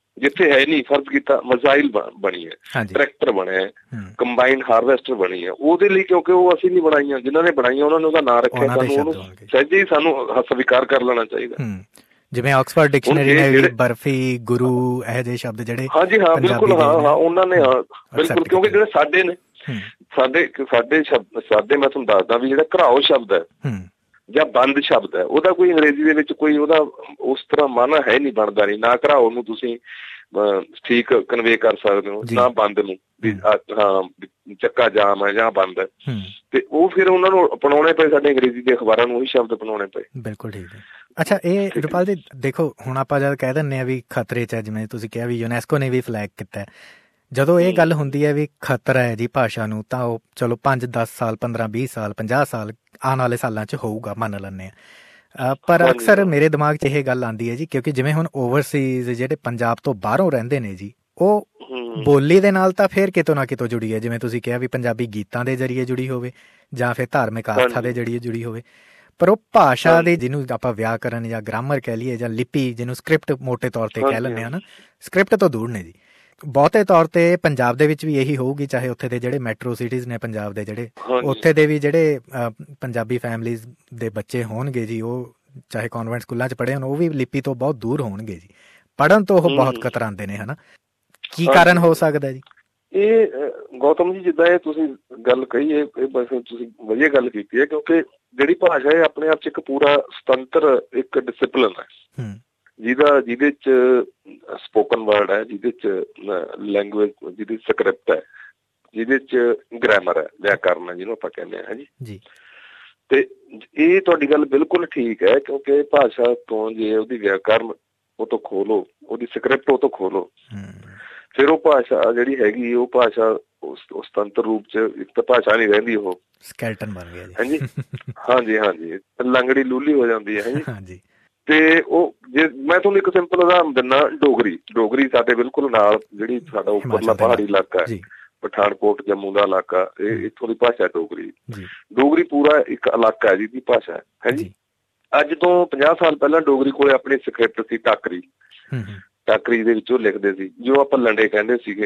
ਜਿੱਥੇ ਹੈ ਨਹੀਂ, ਫਰਜ਼ ਕੀਤਾ ਮਿਜ਼ਾਈਲ ਬਣੀ ਹੈ, ਟਰੈਕਟਰ ਬਣਿਆ, ਕੰਬਾਈਨਡ ਹਾਰਵੈਸਟਰ ਬਣੀ ਹੈ, ਉਹਦੇ ਲਈ ਕਿਉਂਕਿ ਉਹ ਅਸੀਂ ਨਹੀਂ ਬਣਾਈਆਂ, ਜਿਨ੍ਹਾਂ ਨੇ ਬਣਾਈਆਂ ਉਹਨਾਂ ਨੇ ਉਹਦਾ ਨਾਂ ਰੱਖਿਆ, ਸਾਨੂੰ ਉਹਨੂੰ ਸਹਿਜੇ ਹੀ ਸਾਨੂੰ ਸਵੀਕਾਰ ਕਰ ਲੈਣਾ ਚਾਹੀਦਾ। ਜਿਵੇਂ ਆਕਸਫੋਰਡ ਡਿਕਸ਼ਨਰੀ ਨੇ ਵੀ ਬਰਫੀ, ਗੁਰੂ, ਇਹੋ ਜਿਹੇ ਸ਼ਬਦ ਜਿਹੜੇ ਹਾਂਜੀ ਹਾਂ ਬਿਲਕੁਲ, ਹਾਂ ਉਹਨਾਂ ਨੇ, ਹਾਂ ਬਿਲਕੁਲ, ਕਿਉਂਕਿ ਜਿਹੜੇ ਸਾਡੇ ਨੇ ਸਾਡੇ ਸ਼ਬਦ, ਮੈਂ ਤੁਹਾਨੂੰ ਦੱਸਦਾ ਵੀ ਜਿਹੜਾ ਘਰਾਓ ਸ਼ਬਦ ਹੈ ਜਾਂ ਬੰਦ ਸ਼ਬਦ ਹੈ, ਉਹਦਾ ਕੋਈ ਅੰਗਰੇਜ਼ੀ ਦੇ ਵਿੱਚ ਕੋਈ ਉਹਦਾ ਉਸ ਤਰ੍ਹਾਂ ਮਾਨਾ ਹੈ ਨਹੀਂ, ਬਣਦਾ ਨਹੀਂ। ਨਾ ਘਰਾਓ ਨੂੰ ਤੁਸੀਂ ਠੀਕ ਕਨਵੇ ਕਰ ਸਕਦੇ ਹੋ, ਨਾ ਬੰਦ ਨੂੰ, ਵੀ ਹਾਂ ਚੱਕਾ ਜਾਮ ਹੈ ਜਾਂ ਬੰਦ ਹੈ, ਤੇ ਉਹ ਫਿਰ ਉਹਨਾਂ ਨੂੰ ਅਪਣਾਉਣੇ ਪਏ, ਸਾਡੇ ਅੰਗਰੇਜ਼ੀ ਦੇ ਅਖਬਾਰਾਂ ਨੂੰ ਉਹੀ ਸ਼ਬਦ ਅਪਣਾਉਣੇ ਪਏ। ਬਿਲਕੁਲ ਠੀਕ ਹੈ। ਅੱਛਾ, ਇਹ ਰੁਪਾਲ ਜੀ ਦੇਖੋ, ਹੁਣ ਆਪਾਂ ਜਦ ਕਹਿ ਦਿੰਦੇ ਹਾਂ ਵੀ ਖਤਰੇ 'ਚ ਹੈ, ਜਿਵੇਂ ਤੁਸੀਂ ਕਿਹਾ ਵੀ ਯੂਨੈਸਕੋ ਨੇ ਵੀ ਫਲੈਗ ਕੀਤਾ, ਜਦੋਂ ਇਹ ਗੱਲ ਹੁੰਦੀ ਹੈ ਵੀ ਖਤਰਾ ਹੈ ਜੀ ਭਾਸ਼ਾ ਨੂੰ, ਤਾਂ ਉਹ ਚਲੋ 5-10 ਸਾਲ, 15-20 ਸਾਲ, 50 ਸਾਲ ਆਉਣ ਵਾਲੇ ਸਾਲਾਂ 'ਚ ਹੋਊਗਾ, ਮੰਨ ਲੈਂਦੇ ਹਾਂ। ਪਰ ਅਕਸਰ ਮੇਰੇ ਦਿਮਾਗ 'ਚ ਇਹ ਗੱਲ ਆਉਂਦੀ ਹੈ ਜੀ, ਕਿਉਂਕਿ ਜਿਵੇਂ ਹੁਣ ਓਵਰਸੀਜ਼ ਜਿਹੜੇ ਪੰਜਾਬ ਤੋਂ ਬਾਹਰੋਂ ਰਹਿੰਦੇ ਨੇ ਜੀ, ਉਹ ਬੋਲੀ ਦੇ ਨਾਲ ਤਾਂ ਫਿਰ ਕਿਤੋਂ ਨਾ ਕਿਤੋਂ ਜੁੜੀ ਹੈ, ਜਿਵੇਂ ਤੁਸੀਂ ਕਿਹਾ ਵੀ ਪੰਜਾਬੀ ਗੀਤਾਂ ਦੇ ਜ਼ਰੀਏ ਜੁੜੀ ਹੋਵੇ ਜਾਂ ਫਿਰ ਧਾਰਮਿਕ ਆਸਥਾ ਦੇ ਜ਼ਰੀਏ ਜੁੜੀ ਹੋਵੇ, ਪਰ ਉਹ ਭਾਸ਼ਾ ਦੇ, ਜਿਹਨੂੰ ਆਪਾਂ ਵਿਆਕਰਨ ਜਾਂ ਗ੍ਰਾਮਰ ਕਹਿ ਲਈਏ ਜਾਂ ਲਿਪੀ, ਜਿਹਨੂੰ ਸਕ੍ਰਿਪਟ ਮੋਟੇ ਤੌਰ ਤੇ ਕਹਿ ਲੈਂਦੇ ਹਾਂ ਨਾ, ਸਕ੍ਰਿਪਟ ਤੋਂ ਦੂਰ ਨੇ ਜੀ। ਬਹੁਤੇ ਤੌਰ ਤੇ ਪੰਜਾਬ ਦੇ ਵਿੱਚ ਵੀ ਇਹੀ ਹੋਊਗੀ, ਚਾਹੇ ਉੱਥੇ ਦੇ ਜਿਹੜੇ ਮੈਟਰੋ ਸਿਟੀਜ਼ ਨੇ ਪੰਜਾਬ ਦੇ, ਜਿਹੜੇ ਉੱਥੇ ਦੇ ਵੀ ਜਿਹੜੇ ਪੰਜਾਬੀ ਫੈਮਲੀਜ਼ ਦੇ ਬੱਚੇ ਹੋਣਗੇ ਜੀ, ਉਹ ਚਾਹੇ ਕਨਵੈਂਟ ਸਕੂਲਾਂ 'ਚ ਪੜ੍ਹੇ ਹੋਣ, ਉਹ ਵੀ ਲਿਪੀ ਤੋਂ ਬਹੁਤ ਦੂਰ ਹੋਣਗੇ ਜੀ, ਪੜ੍ਹਨ ਤੋਂ ਉਹ ਬਹੁਤ ਕਤਰਾਉਂਦੇ ਨੇ, ਹਨਾ। ਕੀ ਕਾਰਨ ਹੋ ਸਕਦਾ ਜੀ? ਇਹ ਗੌਤਮ ਜੀ, ਜਿੱਦਾਂ ਇਹ ਤੁਸੀਂ ਗੱਲ ਕਹੀ, ਇਹ ਬਸ ਤੁਸੀਂ ਵਧੀਆ ਗੱਲ ਕੀਤੀ ਹੈ, ਕਿਉਂਕਿ ਜਿਹੜੀ ਭਾਸ਼ਾ ਹੈ ਆਪਣੇ ਆਪ 'ਚ ਇੱਕ ਪੂਰਾ ਸੁਤੰਤਰ ਇੱਕ ਡਿਸਿਪਲਿਨ ਹੈ, ਜਿਹਦੇ 'ਚ ਸਪੋਕਨ ਵਰਡ ਹੈ, ਜਿਹਦੇ 'ਚ ਲੈਂਗੁਏਜ, ਜਿਹਦੀ ਸਕ੍ਰਿਪਟ ਹੈ, ਜਿਹਦੇ 'ਚ ਗ੍ਰਾਮਰ ਹੈ, ਵਿਆਕਰਨ ਹੈ ਜਿਹਨੂੰ ਆਪਾਂ ਕਹਿੰਦੇ ਹਾਂ ਜੀ। ਤੇ ਇਹ ਤੁਹਾਡੀ ਗੱਲ ਬਿਲਕੁਲ ਠੀਕ ਹੈ, ਕਿਉਂਕਿ ਭਾਸ਼ਾ ਤੋਂ ਜੇ ਉਹਦੀ ਵਿਆਕਰਨ ਉਹ ਤੋਂ ਖੋਲੋ, ਉਹਦੀ ਸਕ੍ਰਿਪਟ ਉਹ ਤੋਂ ਖੋਲੋ, ਫਿਰ ਉਹ ਭਾਸ਼ਾ ਜਿਹੜੀ ਹੈਗੀ, ਉਹ ਭਾਸ਼ਾ ਸੁਤੰਤਰ ਰੂਪ 'ਚ ਇੱਕ ਤਾਂ ਭਾਸ਼ਾ ਨਹੀਂ ਰਹਿੰਦੀ, ਉਹ ਸਕੈਲਟਨ ਬਣ ਗਿਆ ਜੀ। ਹਾਂਜੀ ਹਾਂਜੀ, ਲੰਗੜੀ ਲੂਲੀ ਹੋ ਜਾਂਦੀ ਹੈ ਜੀ। ਤੇ ਉਹ ਜੇ ਮੈਂ ਤੁਹਾਨੂੰ ਇੱਕ ਸਿੰਪਲ ਉਦਾਹਰਨ ਦਿੰਦਾ, ਡੋਗਰੀ ਸਾਡੇ ਬਿਲਕੁਲ ਨਾਲ, ਜਿਹੜੀ ਸਾਡਾ ਉੱਪਰਲਾ ਪਹਾੜੀ ਇਲਾਕਾ ਹੈ, ਪਠਾਨਕੋਟ, ਜੰਮੂ ਦਾ ਇਲਾਕਾ, ਇਹ ਇੱਥੋਂ ਦੀ ਭਾਸ਼ਾ ਡੋਗਰੀ ਪੂਰਾ ਇੱਕ ਇਲਾਕਾ ਹੈ ਜਿਹਦੀ ਭਾਸ਼ਾ ਹੈ ਜੀ। ਅੱਜ ਤੋਂ 50 ਸਾਲ ਪਹਿਲਾਂ ਡੋਗਰੀ ਕੋਲੇ ਆਪਣੀ ਸਕ੍ਰਿਪਟ ਸੀ, ਟਾਕਰੀ ਦੇ ਵਿੱਚ ਉਹ ਲਿਖਦੇ ਸੀ, ਜੋ ਆਪਾਂ ਲੰਡੇ ਕਹਿੰਦੇ ਸੀਗੇ।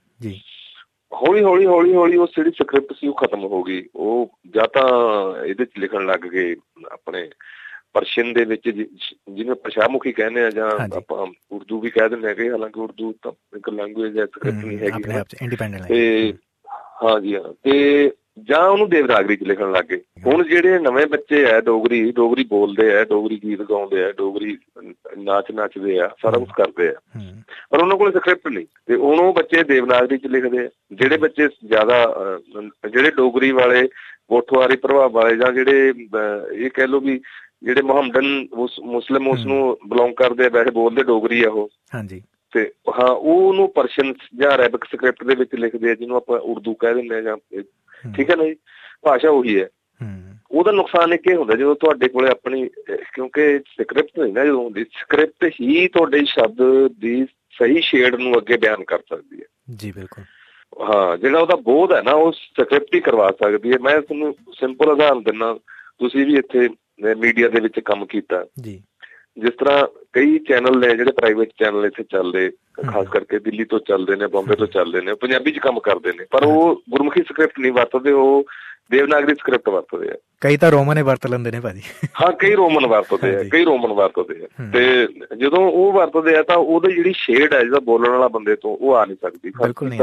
ਹੌਲੀ ਹੌਲੀ ਉਸ ਜਿਹੜੀ ਸਕ੍ਰਿਪਟ ਸੀ ਉਹ ਖਤਮ ਹੋ ਗਈ। ਉਹ ਜਾਂ ਤਾਂ ਇਹਦੇ 'ਚ ਲਿਖਣ ਲੱਗ ਗਏ ਆਪਣੇ ਪਰਸ਼ੀਅਨ ਦੇ ਵਿੱਚ, ਜਿਹਨੂੰ ਪਰਸ਼ਾਮੁਖੀ ਕਹਿੰਦੇ ਆ, ਜਾਂ ਆਪਾਂ ਉਰਦੂ ਵੀ ਕਹਿ ਦਿੰਦੇ ਹੈਗੇ, ਹਾਲਾਂਕਿ ਉਰਦੂ ਤਾਂ ਇੱਕ ਲੈਂਗੁਏਜ ਹੈ, ਸਕ੍ਰਿਪਟ ਨਹੀਂ ਹੈਗੀ। ਤੇ ਹਾਂਜੀ ਹਾਂ, ਤੇ ਜਾਂ ਉਹਨੂੰ ਦੇਵਨਾਗਰੀ 'ਚ ਲਿਖਣ ਲੱਗ ਗਏ। ਹੁਣ ਜਿਹੜੇ ਨਵੇਂ ਬੱਚੇ ਹੈ, ਡੋਗਰੀ ਬੋਲਦੇ ਆ, ਡੋਗਰੀ ਗੀਤ ਗਾਉਂਦੇ ਆ, ਡੋਗਰੀ ਨਾਚ ਨੱਚਦੇ ਆ, ਸਾਰਾ ਕੁਛ ਕਰਦੇ ਆ, ਪਰ ਉਹਨਾਂ ਕੋਲ ਸਕ੍ਰਿਪਟ ਨਹੀਂ, ਤੇ ਹੁਣ ਉਹ ਬੱਚੇ ਦੇਵਨਾਗਰੀ 'ਚ ਲਿਖਦੇ ਆ। ਜਿਹੜੇ ਬੱਚੇ ਜ਼ਿਆਦਾ ਜਿਹੜੇ ਡੋਗਰੀ ਵਾਲੇ, ਪੋਠੋਹਾਰੀ ਪ੍ਰਭਾਵ ਵਾਲੇ, ਜਾਂ ਜਿਹੜੇ ਇਹ ਕਹਿ ਲਓ ਵੀ ਜਿਹੜੇ ਮੁਹੰਮਦਨ ਮੁਸਲਿਮ ਉਸਨੂੰ ਬਿਲੋਂਗ ਕਰਦੇ ਆ, ਵੈਸੇ ਬੋਲਦੇ ਡੋਗਰੀ ਆ ਉਹ, ਤੇ ਹਾਂ ਉਹਨੂੰ ਪਰਸ਼ੀਅਨ ਜਾਂ ਅਰੈਬਿਕ ਸਕ੍ਰਿਪਟ ਦੇ ਵਿੱਚ ਲਿਖਦੇ ਆ, ਜਿਹਨੂੰ ਆਪਾਂ ਉਰਦੂ ਕਹਿ ਦਿੰਦੇ ਆ, ਜਾਂ ਠੀਕ ਹੈ ਨਾ ਜੀ, ਭਾਸ਼ਾ ਉਹੀ ਹੈ। ਉਹਦਾ ਨੁਕਸਾਨ ਇੱਕ ਇਹ ਹੁੰਦਾ, ਜਦੋਂ ਤੁਹਾਡੇ ਕੋਲੇ ਆਪਣੀ, ਕਿਉਂਕਿ ਸਕ੍ਰਿਪਟ ਨਹੀਂ ਨਾ ਜਦੋਂ ਹੁੰਦੀ, ਸਕ੍ਰਿਪਟ ਹੀ ਤੁਹਾਡੇ ਸ਼ਬਦ ਦੀ ਸਹੀ ਸ਼ੇਡ ਨੂੰ ਅੱਗੇ ਬਿਆਨ ਕਰ ਸਕਦੀ ਹੈ ਜੀ। ਬਿਲਕੁਲ, ਹਾਂ, ਜਿਹੜਾ ਉਹਦਾ ਬੋਧ ਹੈ ਨਾ, ਉਹ ਸਕ੍ਰਿਪਟ ਹੀ ਕਰਵਾ ਸਕਦੀ ਹੈ। ਮੈਂ ਤੁਹਾਨੂੰ ਸਿੰਪਲ ਉਦਾਹਰਨ ਦਿੰਦਾ, ਤੁਸੀਂ ਵੀ ਇੱਥੇ ਮੀਡੀਆ ਦੇ ਵਿੱਚ ਕੰਮ ਕੀਤਾ ਜੀ, ਜਿਸ ਤਰ੍ਹਾਂ ਕਈ ਚੈਨਲ ਨੇ ਜਿਹੜੇ ਪ੍ਰਾਈਵੇਟ ਚੈਨਲ ਇੱਥੇ ਚੱਲਦੇ, ਖਾਸ ਕਰਕੇ ਦਿੱਲੀ ਤੋਂ ਚੱਲਦੇ ਨੇ, ਬੰਬੇ ਤੋਂ ਚੱਲਦੇ ਨੇ, ਪੰਜਾਬੀ 'ਚ ਕੰਮ ਕਰਦੇ ਨੇ, ਪਰ ਉਹ ਗੁਰਮੁਖੀ ਸਕ੍ਰਿਪਟ ਨਹੀਂ ਵਰਤਦੇ, ਉਹ ਦੇਵਨਾਗਰੀ ਸਕ੍ਰਿਪਟ ਵਰਤਦੇ ਆ। ਕਈ ਤਾਂ ਰੋਮਨ ਵਰਤ ਲੈਂਦੇ ਨੇ ਭਾਜੀ। ਹਾਂ, ਕਈ ਰੋਮਨ ਵਰਤਦੇ ਆ, ਤੇ ਜਦੋਂ ਉਹ ਵਰਤਦੇ ਆ ਤਾਂ ਉਹਦੀ ਜਿਹੜੀ ਸ਼ੇਡ ਹੈ, ਜਿਹੜਾ ਬੋਲਣ ਵਾਲਾ ਬੰਦੇ ਤੋਂ, ਉਹ ਆ ਨਹੀਂ ਸਕਦੀ।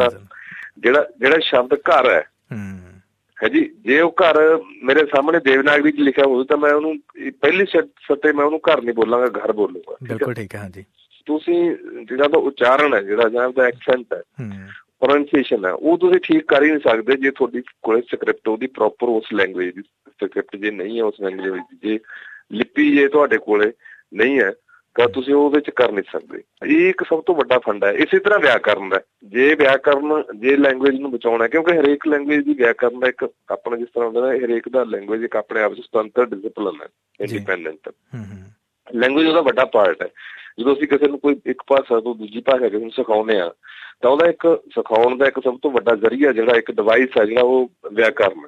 ਜਿਹੜਾ ਸ਼ਬਦ ਘਰ ਹੈ ਜੀ, ਜੇ ਉਹ ਘਰ ਮੇਰੇ ਸਾਹਮਣੇ ਦੇਵਨਾਗਰੀ 'ਚ ਲਿਖਿਆ ਹੋਵੇ ਤਾਂ ਮੈਂ ਉਹਨੂੰ ਪਹਿਲੀ ਸੱਤੇ ਮੈਂ ਉਹਨੂੰ ਘਰ ਨਹੀਂ ਬੋਲਾਂਗਾ, ਘਰ ਬੋਲੂਗਾ। ਬਿਲਕੁਲ ਠੀਕ ਹੈ। ਹਾਂਜੀ, ਤੁਸੀਂ ਜਿਹੜਾ ਉਹਦਾ ਉਚਾਰਨ ਹੈ, ਜਿਹੜਾ ਉਹਦਾ ਐਕਸੈਂਟ ਹੈ, ਪ੍ਰੋਨਾਂਸੀਏਸ਼ਨ ਹੈ, ਉਹ ਤੁਸੀਂ ਠੀਕ ਕਰ ਹੀ ਨਹੀਂ ਸਕਦੇ ਜੇ ਤੁਹਾਡੀ ਕੋਲੇ ਸਕ੍ਰਿਪਟ ਉਹਦੀ ਪ੍ਰੋਪਰ ਉਸ ਲੈਂਗੁਏਜ ਦੀ ਸਕ੍ਰਿਪਟ ਜੇ ਨਹੀਂ ਹੈ, ਉਸ ਲੈਂਗੁਏਜ ਵਿੱਚ ਜੇ ਲਿਪੀ ਜੇ ਤੁਹਾਡੇ ਕੋਲੇ ਨਹੀਂ ਹੈ, ਤਾਂ ਤੁਸੀਂ ਉਹਦੇ 'ਚ ਕਰ ਨਹੀਂ ਸਕਦੇ। ਇਹ ਇੱਕ ਸਭ ਤੋਂ ਵੱਡਾ ਫੰਡਾ ਹੈ। ਇਸੇ ਤਰ੍ਹਾਂ ਵਿਆਕਰਨ ਦਾ, ਜੇ ਲੈਂਗੁਏਜ ਨੂੰ ਬਚਾਉਣਾ, ਕਿਉਂਕਿ ਹਰੇਕ ਲੈਂਗੁਏਜ ਦੀ ਵਿਆਕਰਨ ਦਾ ਇੱਕ ਆਪਣਾ, ਜਿਸ ਤਰ੍ਹਾਂ ਹੁੰਦਾ ਨਾ, ਹਰੇਕ ਦਾ ਲੈਂਗੁਏਜ ਇੱਕ ਆਪਣੇ ਆਪ 'ਚ ਸੁਤੰਤਰ ਡਿਸਿਪਲਿਨ ਹੈ, ਇੰਡੀਪੈਂਡੈਂਟ ਲੈਂਗੁਏਜ ਉਹਦਾ ਵੱਡਾ ਪਾਰਟ ਹੈ। ਜਦੋਂ ਅਸੀਂ ਕਿਸੇ ਨੂੰ ਕੋਈ ਇੱਕ ਭਾਸ਼ਾ ਤੋਂ ਦੂਜੀ ਭਾਸ਼ਾ ਕਿਸੇ ਨੂੰ ਸਿਖਾਉਂਦੇ ਹਾਂ, ਤਾਂ ਉਹਦਾ ਇੱਕ ਸਿਖਾਉਣ ਦਾ ਇੱਕ ਸਭ ਤੋਂ ਵੱਡਾ ਜ਼ਰੀਆ, ਜਿਹੜਾ ਇੱਕ ਡਿਵਾਈਸ ਹੈ, ਜਿਹੜਾ ਉਹ ਵਿਆਕਰਨ।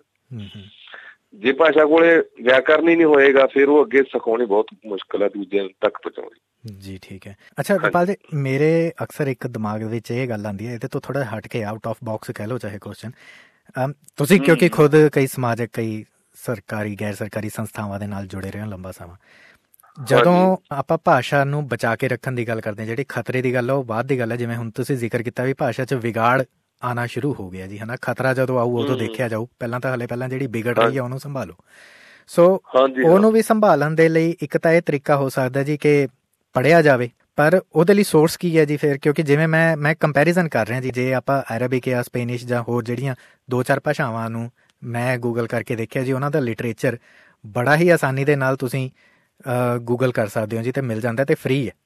ਜੇ ਭਾਸ਼ਾ ਕੋਲੇ ਵਿਆਕਰਨ ਹੀ ਨਹੀਂ ਹੋਏਗਾ, ਫਿਰ ਉਹ ਅੱਗੇ ਸਿਖਾਉਣੀ ਬਹੁਤ ਮੁਸ਼ਕਿਲ ਹੈ ਦੂਜਿਆਂ ਤੱਕ ਪਹੁੰਚਾਉਣੀ। ਜੀ ਠੀਕ ਹੈ। ਅੱਛਾ ਰੁਪਾਲ ਜੀ, ਮੇਰੇ ਅਕਸਰ ਇੱਕ ਦਿਮਾਗ ਵਿੱਚ ਇਹ ਗੱਲ ਆਉਂਦੀ ਹੈ, ਇਹਦੇ ਤੋਂ ਥੋੜਾ ਹਟ ਕੇ ਆਊਟ ਆਫ ਬਾਕਸ ਕਹਿ ਲਓ ਚਾਹੇ ਕੁਐਸਚਨ, ਤੁਸੀਂ ਕਿਉਂਕਿ ਖੁਦ ਕਈ ਸਮਾਜਿਕ ਕਈ ਸਰਕਾਰੀ ਗੈਰ ਸਰਕਾਰੀ ਸੰਸਥਾਵਾਂ ਦੇ ਨਾਲ ਜੁੜੇ ਰਹੇ ਹੋ ਲੰਬਾ ਸਮਾਂ, ਜਦੋਂ ਆਪਾਂ ਭਾਸ਼ਾ ਨੂੰ ਬਚਾ ਕੇ ਰੱਖਣ ਦੀ ਗੱਲ ਕਰਦੇ ਹਾਂ, ਜਿਹੜੀ ਖਤਰੇ ਦੀ ਗੱਲ ਹੈ ਉਹ ਬਾਅਦ ਦੀ ਗੱਲ ਹੈ। ਜਿਵੇਂ ਹੁਣ ਤੁਸੀਂ ਜ਼ਿਕਰ ਕੀਤਾ ਵੀ ਭਾਸ਼ਾ 'ਚ ਵਿਗਾੜ ਆਉਣਾ ਸ਼ੁਰੂ ਹੋ ਗਿਆ ਜੀ, ਹੈ ਨਾ, ਖਤਰਾ ਜਦੋਂ ਆਊ ਉਦੋਂ ਦੇਖਿਆ ਜਾਊ, ਪਹਿਲਾਂ ਤਾਂ ਪਹਿਲਾਂ ਜਿਹੜੀ ਵਿਗੜ ਰਹੀ ਹੈ ਉਹਨੂੰ ਸੰਭਾਲੋ। ਸੋ ਉਹਨੂੰ ਵੀ ਸੰਭਾਲਣ ਦੇ ਲਈ ਇੱਕ ਤਾਂ ਇਹ ਤਰੀਕਾ ਹੋ ਸਕਦਾ ਜੀ ਕਿ ਪੜ੍ਹਿਆ ਜਾਵੇ, ਪਰ ਉਹਦੇ ਲਈ ਸੋਰਸ ਕੀ ਹੈ ਜੀ ਫਿਰ? ਕਿਉਂਕਿ ਜਿਵੇਂ ਮੈਂ ਕੰਪੈਰੀਜ਼ਨ ਕਰ ਰਿਹਾ ਜੀ, ਜੇ ਆਪਾਂ ਅਰਬਿਕ ਜਾਂ ਸਪੇਨਿਸ਼ ਜਾਂ ਹੋਰ ਜਿਹੜੀਆਂ 2-4 ਭਾਸ਼ਾਵਾਂ ਨੂੰ ਮੈਂ ਗੂਗਲ ਕਰਕੇ ਦੇਖਿਆ ਜੀ, ਉਹਨਾਂ ਦਾ ਲਿਟਰੇਚਰ ਬੜਾ ਹੀ ਆਸਾਨੀ ਦੇ ਨਾਲ ਤੁਸੀਂ ਗੂਗਲ ਕਰ ਸਕਦੇ ਹੋ ਜੀ, ਤੇ ਮਿਲ ਜਾਂਦਾ ਤੇ ਫ੍ਰੀ ਹੈ।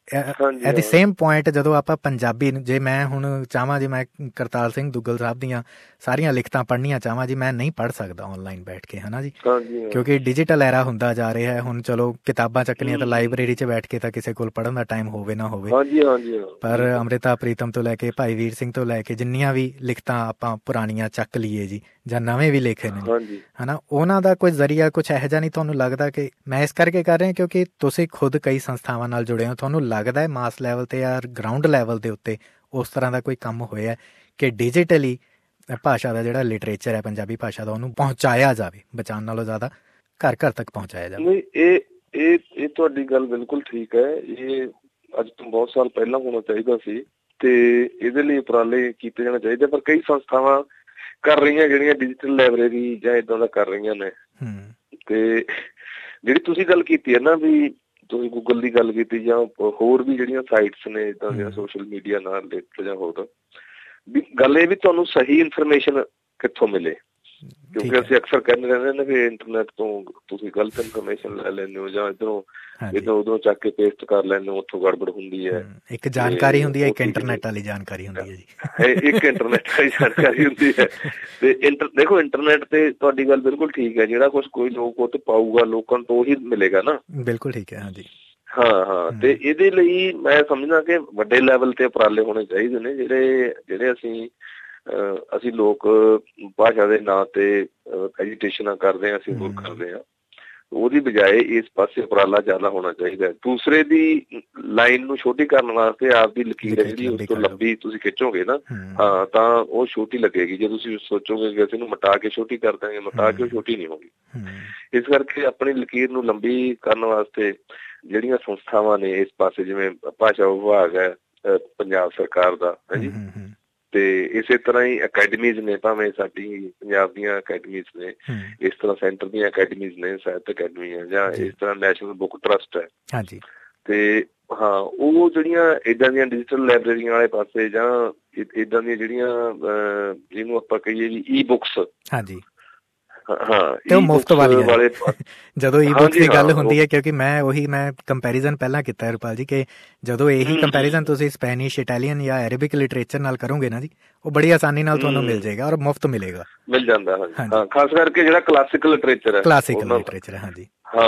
ਐਟ ਦੀ ਸੇਮ ਪੁਆਇੰਟ ਜਦੋਂ ਆਪਾਂ ਪੰਜਾਬੀ ਨੂੰ, ਜੇ ਮੈਂ ਹੁਣ ਚਾਹਵਾਂ ਜੀ ਮੈਂ ਕਰਤਾਰ ਸਿੰਘ ਦੁੱਗਲ ਸਾਹਿਬ ਦੀਆਂ ਸਾਰੀਆਂ ਲਿਖਤਾਂ ਪੜ੍ਹਨੀਆਂ ਚਾਹਵਾਂ ਜੀ, ਮੈਂ ਨਹੀਂ ਪੜ੍ਹ ਸਕਦਾ ਔਨਲਾਈਨ ਬੈਠ ਕੇ, ਹੈ ਨਾ ਜੀ, ਕਿਉਂਕਿ ਡਿਜੀਟਲ ਐਰਾ ਹੁੰਦਾ ਜਾ ਰਿਹਾ ਹੈ ਹੁਣ। ਚਲੋ ਕਿਤਾਬਾਂ ਚੱਕਣੀਆਂ ਤਾਂ ਲਾਇਬ੍ਰੇਰੀ 'ਚ ਬੈਠ ਕੇ ਤਾਂ ਕਿਸੇ ਕੋਲ ਪੜ੍ਹਨ ਦਾ ਟਾਈਮ ਹੋਵੇ ਨਾ ਹੋਵੇ, ਪਰ ਅੰਮ੍ਰਿਤਾ ਪ੍ਰੀਤਮ ਤੋਂ ਲੈ ਕੇ ਭਾਈ ਵੀਰ ਸਿੰਘ ਤੋਂ ਲੈ ਕੇ ਜਿੰਨੀਆਂ ਵੀ ਲਿਖਤਾਂ ਆਪਾਂ ਪੁਰਾਣੀਆਂ ਚੱਕ ਲਈਏ ਜੀ, ਜਾਂ ਨਵੇਂ ਵੀ ਲਿਖੇ ਨੇ, ਹੈ ਨਾ, ਉਹਨਾਂ ਦਾ ਕੋਈ ਜ਼ਰੀਆ ਕੁਛ ਇਹੋ ਜਿਹਾ ਨਹੀਂ ਤੁਹਾਨੂੰ ਲੱਗਦਾ? ਕਿ ਮੈਂ ਇਸ ਕਰਕੇ ਕਰ ਰਿਹਾ ਕਿਉਂਕਿ ਤੁਸੀਂ ਖੁਦ ਕਈ ਸੰਸਥਾਵਾਂ ਨਾਲ ਜੁੜੇ ਹੋ, ਤੁਹਾਨੂੰ ਲੱਗਦਾ ਹੈ ਮਾਸ ਲੈਵਲ ਤੇ ਜਾਂ ਗਰਾਊਂਡ ਲੈਵਲ ਦੇ ਉੱਤੇ ਉਸ ਤਰ੍ਹਾਂ ਦਾ ਕੋਈ ਕੰਮ ਹੋਇਆ ਕਿ ਡਿਜੀਟਲੀ ਭਾਸ਼ਾ ਦਾ ਜਿਹੜਾ ਲਿਟਰੇਚਰ ਹੈ ਪੰਜਾਬੀ ਭਾਸ਼ਾ ਦਾ, ਉਹਨੂੰ ਪਹੁੰਚਾਇਆ ਜਾਵੇ, ਬਚਾਉਣ ਨਾਲੋਂ ਜ਼ਿਆਦਾ ਘਰ ਘਰ ਤੱਕ ਪਹੁੰਚਾਇਆ ਜਾਵੇ? ਨਹੀਂ, ਇਹ ਤੁਹਾਡੀ ਗੱਲ ਬਿਲਕੁਲ ਠੀਕ ਹੈ। ਇਹ ਅੱਜ ਤੋਂ ਬਹੁਤ ਸਾਲ ਪਹਿਲਾਂ ਹੋਣਾ ਚਾਹੀਦਾ ਸੀ ਤੇ ਇਹਦੇ ਲਈ ਉਪਰਾਲੇ ਕੀਤੇ ਜਾਣੇ ਚਾਹੀਦੇ, ਪਰ ਕਈ ਸੰਸਥਾਵਾਂ ਕਰ ਰਹੀਆਂ ਜਿਹੜੀਆਂ ਡਿਜੀਟਲ ਲਾਇਬ੍ਰੇਰੀ ਜਾਂ ਏਦਾਂ ਦਾ ਕਰ ਰਹੀਆਂ ਨੇ। ਤੇ ਜਿਹੜੀ ਤੁਸੀਂ ਗੱਲ ਕੀਤੀ ਹੈ ਨਾ, ਵੀ ਤੁਸੀਂ ਗੂਗਲ ਦੀ ਗੱਲ ਕੀਤੀ ਜਾਂ ਹੋਰ ਵੀ ਜਿਹੜੀਆਂ ਸਾਈਟਸ ਨੇ ਏਦਾਂ ਦੀਆਂ ਸੋਸ਼ਲ ਮੀਡੀਆ ਨਾਲ ਰਿਲੇਟਡ ਜਾਂ ਹੋਰ, ਵੀ ਗੱਲ ਇਹ ਵੀ ਤੁਹਾਨੂੰ ਸਹੀ ਇਨਫੋਰਮੇਸ਼ਨ ਕਿੱਥੋਂ ਮਿਲੇ, ਕਿਉਂਕਿ ਅਸੀਂ ਅਕਸਰ ਕਹਿੰਦੇ ਰਹਿੰਦੇ ਨੇ ਵੀ ਇੰਟਰਨੈਟ ਤੋਂ ਤੁਸੀਂ ਗਲਤ ਇਨਫੋਰਮੇਸ਼ਨ ਲੈ ਲੈਂਦੇ ਹੋ, ਜਾਂ ਇੱਧਰੋਂ ਉਦੋਂ ਚੱਕ ਕੇ ਪੇਸਟ ਕਰ ਲੈਂਦੇ ਹੋ, ਉੱਥੋਂ ਗੜਬੜ ਹੁੰਦੀ ਹੈ। ਇੱਕ ਜਾਣਕਾਰੀ ਹੁੰਦੀ ਹੈ, ਇੱਕ ਇੰਟਰਨੈਟ ਵਾਲੀ ਜਾਣਕਾਰੀ ਹੁੰਦੀ ਹੈ ਜੀ, ਇੱਕ ਇੰਟਰਨੈਟ ਵਾਲੀ ਜਾਣਕਾਰੀ ਹੁੰਦੀ ਹੈ। ਤੇ ਦੇਖੋ ਇੰਟਰਨੈਟ ਤੇ ਤੁਹਾਡੀ ਗੱਲ ਬਿਲਕੁਲ ਠੀਕ ਹੈ, ਜਿਹੜਾ ਕੁਛ ਕੋਈ ਲੋਕ ਉਹ ਤੇ ਪਾਊਗਾ ਲੋਕਾਂ ਨੂੰ ਉਹੀ ਮਿਲੇਗਾ ਨਾ। ਬਿਲਕੁਲ ਠੀਕ ਹੈ, ਹਾਂਜੀ ਹਾਂ। ਤੇ ਇਹਦੇ ਲਈ ਮੈਂ ਸਮਝਦਾ ਕਿ ਵੱਡੇ ਲੈਵਲ ਤੇ ਉਪਰਾਲੇ ਹੋਣੇ ਚਾਹੀਦੇ ਨੇ, ਜਿਹੜੇ ਅਸੀਂ ਲੋਕ ਭਾਸ਼ਾ ਦੇ ਨਾਂ ਤੇ ਐਜੀਟੇਸ਼ਨਾਂ ਕਰਦੇ ਹਾਂ, ਅਸੀਂ ਹੋਰ ਕਰਦੇ ਹਾਂ, ਉਹਦੀ ਬਜਾਏ ਇਸ ਪਾਸੇ ਉਪਰਾਲਾ ਜ਼ਿਆਦਾ ਹੋਣਾ ਚਾਹੀਦਾ ਹੈ। ਦੂਸਰੇ ਦੀ ਲਾਈਨ ਨੂੰ ਛੋਟੀ ਕਰਨ ਵਾਸਤੇ ਆਪਦੀ ਲਕੀਰ ਹੈ ਜਿਹੜੀ ਉਸ ਤੋਂ ਲੰਬੀ ਤੁਸੀਂ ਖਿੱਚੋਗੇ ਨਾ, ਹਾਂ, ਤਾਂ ਉਹ ਛੋਟੀ ਲੱਗੇਗੀ। ਜੇ ਤੁਸੀਂ ਸੋਚੋਗੇ ਕਿ ਅਸੀਂ ਇਹਨੂੰ ਮਿਟਾ ਕੇ ਛੋਟੀ ਕਰ ਦਾਂਗੇ, ਮਿਟਾ ਕੇ ਉਹ ਛੋਟੀ ਨਹੀਂ ਹੋਗੀ। ਇਸ ਕਰਕੇ ਆਪਣੀ ਲਕੀਰ ਨੂੰ ਲੰਬੀ ਕਰਨ ਵਾਸਤੇ ਜਿਹੜੀਆਂ ਸੰਸਥਾਵਾਂ ਨੇ ਇਸ ਪਾਸੇ, ਜਿਵੇਂ ਭਾਸ਼ਾ ਵਿਭਾਗ ਹੈ ਪੰਜਾਬ ਸਰਕਾਰ ਦਾ, ਹੈ ਜੀ, ਤੇ ਇਸੇ ਤਰ੍ਹਾਂ ਹੀ ਅਕੈਡਮੀਜ਼ ਨੇ, ਭਾਵੇਂ ਸਾਡੀ ਪੰਜਾਬ ਦੀਆਂ ਅਕੈਡਮੀਜ਼ ਨੇ, ਇਸ ਤਰ੍ਹਾਂ ਸੈਂਟਰ ਦੀਆਂ ਅਕੈਡਮੀਜ਼ ਨੇ, ਸਾਹਿਤ ਅਕੈਡਮੀ ਹੈ, ਜਾਂ ਇਸ ਤਰ੍ਹਾਂ ਨੈਸ਼ਨਲ ਬੁੱਕ ਟਰਸਟ ਹੈ। ਤੇ ਹਾਂ, ਉਹ ਜਿਹੜੀਆਂ ਏਦਾਂ ਦੀਆਂ ਡਿਜੀਟਲ ਲਾਇਬ੍ਰੇਰੀਆਂ ਵਾਲੇ ਪਾਸੇ, ਜਾਂ ਏਦਾਂ ਦੀਆਂ ਜਿਹੜੀਆਂ ਜਿਹਨੂੰ ਆਪਾਂ ਕਹੀਏ ਜੀ ਈ ਬੁੱਕਸ, ਤੇ ਉਹ ਮੁਫਤ ਵਾਲੇ ਜਦੋਂ ਈ ਬੁੱਕਸ ਦੀ ਗੱਲ ਹੁੰਦੀ ਹੈ, ਕਿਉਂਕਿ ਮੈਂ ਕੰਪੈਰੀਜ਼ਨ ਪਹਿਲਾਂ ਕੀਤਾ ਰੁਪਾਲ ਜੀ, ਕਿ ਜਦੋਂ ਇਹੀ ਕੰਪੈਰੀਜ਼ਨ ਤੁਸੀਂ ਸਪੈਨਿਸ਼, ਇਟਾਲੀਅਨ ਜਾਂ ਅਰਬਿਕ ਲਿਟਰੇਚਰ ਨਾਲ ਕਰੋਗੇ ਨਾ ਜੀ, ਉਹ ਬੜੀ ਆਸਾਨੀ ਨਾਲ ਤੁਹਾਨੂੰ ਮਿਲ ਜਾਏਗਾ ਔਰ ਮੁਫਤ ਮਿਲ ਜਾਂਦਾ। ਹਾਂ, ਖਾਸ ਕਰਕੇ ਜਿਹੜਾ ਕਲਾਸਿਕਲ ਲਿਟਰੇਚਰ ਹੈ, ਹਾਂਜੀ।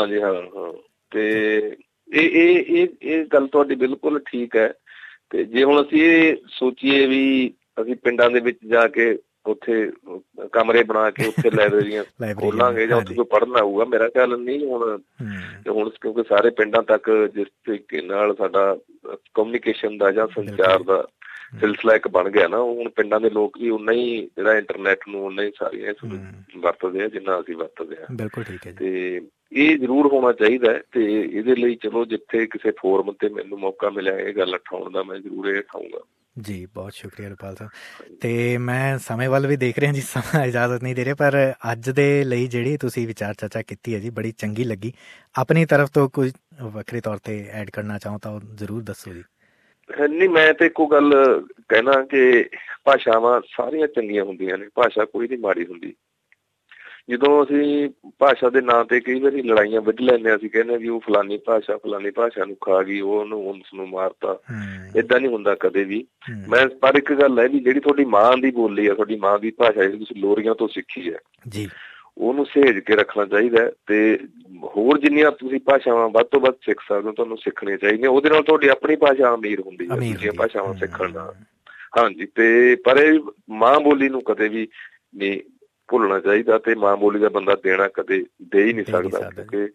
ਤੇ ਇਹ ਗੱਲ ਤੁਹਾਡੀ ਬਿਲਕੁਲ ਠੀਕ ਹੈ। ਤੇ ਜੇ ਹੁਣ ਅਸੀਂ ਇਹ ਸੋਚੀਏ ਵੀ ਅਸੀਂ ਪਿੰਡਾਂ ਦੇ ਵਿੱਚ ਜਾ ਕੇ ਉੱਥੇ ਕਮਰੇ ਬਣਾ ਕੇ ਉੱਥੇ ਲਾਇਬ੍ਰੇਰੀਆਂ ਖੋਲਾਂਗੇ ਜਾਂ ਉੱਥੇ ਕੋਈ ਪੜ੍ਹਨ ਆਊਗਾ, ਮੇਰਾ ਖਿਆਲ ਨਹੀਂ। ਹੁਣ ਕਿਉਂਕਿ ਸਾਰੇ ਪਿੰਡਾਂ ਤੱਕ ਜਿਸ ਤਰੀਕੇ ਨਾਲ ਸਾਡਾ ਕਮਿਊਨੀਕੇਸ਼ਨ ਦਾ ਜਾਂ ਸੰਚਾਰ ਦਾ ਸਿਲਸਿਲਾ ਇੱਕ ਬਣ ਗਿਆ ਨਾ, ਹੁਣ ਪਿੰਡਾਂ ਦੇ ਲੋਕ ਵੀ ਉਨਾ ਹੀ ਜਿਹੜਾ ਇੰਟਰਨੈਟ ਨੂੰ ਉਨਾ ਹੀ ਸਾਰੀਆਂ ਵਰਤਦੇ ਆ ਜਿੰਨਾ ਅਸੀਂ ਵਰਤਦੇ ਹਾਂ। ਬਿਲਕੁਲ ਠੀਕ ਹੈ। ਤੇ ਇਹ ਜ਼ਰੂਰ ਹੋਣਾ ਚਾਹੀਦਾ। ਤੇ ਇਹਦੇ ਲਈ ਚਲੋ ਜਿੱਥੇ ਕਿਸੇ ਫੋਰਮ ਤੇ ਮੈਨੂੰ ਮੌਕਾ ਮਿਲਿਆ ਇਹ ਗੱਲ ਉਠਾਉਣ ਦਾ, ਮੈਂ ਜ਼ਰੂਰ ਇਹ ਉਠਾਊਂਗਾ ਜੀ। ਬਹੁਤ ਸ਼ੁਕਰੀਆ ਰੁਪਾਲ ਸਾਹਿਬ। ਤੇ ਮੈਂ ਸਮੇਂ ਵੱਲ ਵੀ ਦੇਖ ਰਿਹਾ ਜੀ, ਸਮਾਂ ਇਜਾਜ਼ਤ ਨਹੀਂ ਦੇ ਰਿਹਾ, ਪਰ ਅੱਜ ਦੇ ਲਈ ਜਿਹੜੀ ਤੁਸੀਂ ਵਿਚਾਰ ਚਰਚਾ ਕੀਤੀ ਹੈ ਜੀ, ਬੜੀ ਚੰਗੀ ਲੱਗੀ। ਆਪਣੀ ਤਰਫ ਤੋਂ ਕੁਝ ਵੱਖਰੇ ਤੌਰ ਤੇ ਐਡ ਕਰਨਾ ਚਾਹੋ ਤਾਂ ਉਹ ਜ਼ਰੂਰ ਦੱਸੋ ਜੀ। ਨਹੀਂ, ਮੈਂ ਤੇ ਇੱਕੋ ਗੱਲ ਕਹਿਣਾ ਕਿ ਭਾਸ਼ਾਵਾਂ ਸਾਰੀਆਂ ਚੰਗੀਆਂ ਹੁੰਦੀਆਂ ਨੇ, ਭਾਸ਼ਾ ਕੋਈ ਨਹੀਂ ਮਾੜੀ ਹੁੰਦੀ। ਜਦੋਂ ਅਸੀਂ ਭਾਸ਼ਾ ਦੇ ਨਾਂ ਤੇ ਕਈ ਵਾਰੀ ਲੜਾਈਆਂ ਵੱਢ ਲੈਂਦੇ ਹਾਂ, ਅਸੀਂ ਕਹਿੰਦੇ ਵੀ ਉਹ ਫਲਾਨੀ ਭਾਸ਼ਾ ਨੂੰ ਖਾ ਗਈ, ਉਹਨੂੰ ਉਸਨੂੰ ਮਾਰਤਾ, ਏਦਾਂ ਨਹੀਂ ਹੁੰਦਾ ਕਦੇ ਵੀ। ਪਰ ਇੱਕ ਗੱਲ ਹੈ ਵੀ ਜਿਹੜੀ ਤੁਹਾਡੀ ਮਾਂ ਦੀ ਬੋਲੀ ਆ, ਤੁਹਾਡੀ ਮਾਂ ਦੀ ਭਾਸ਼ਾ ਜਿਹੜੀ ਤੁਸੀਂ ਲੋਰੀਆਂ ਤੋਂ ਸਿੱਖੀ ਹੈ ਜੀ, ਉਹਨੂੰ ਸਹੇਜ ਕੇ ਰੱਖਣਾ ਚਾਹੀਦਾ। ਤੇ ਹੋਰ ਜਿੰਨੀਆਂ ਤੁਸੀਂ ਭਾਸ਼ਾਵਾਂ ਵੱਧ ਤੋਂ ਵੱਧ ਸਿੱਖ ਸਕਦੇ ਹੋ, ਤੁਹਾਨੂੰ ਸਿੱਖਣੀਆਂ ਚਾਹੀਦੀਆਂ। ਉਹਦੇ ਨਾਲ ਤੁਹਾਡੀ ਆਪਣੀ ਭਾਸ਼ਾ ਅਮੀਰ ਹੁੰਦੀ ਹੈ ਦੂਜੀਆਂ ਭਾਸ਼ਾਵਾਂ ਸਿੱਖਣ ਨਾਲ। ਹਾਂਜੀ, ਤੇ ਪਰ ਇਹ ਮਾਂ ਬੋਲੀ ਨੂੰ ਕਦੇ ਵੀ ਨਹੀਂ ਭੁੱਲਣਾ ਚਾਹੀਦਾ, ਤੇ ਮਾਂ ਬੋਲੀ ਦਾ ਬੰਦਾ ਦੇਣਾ ਕਦੇ ਦੇ ਹੀ ਨਹੀਂ ਸਕਦਾ, ਕਿਉਂਕਿ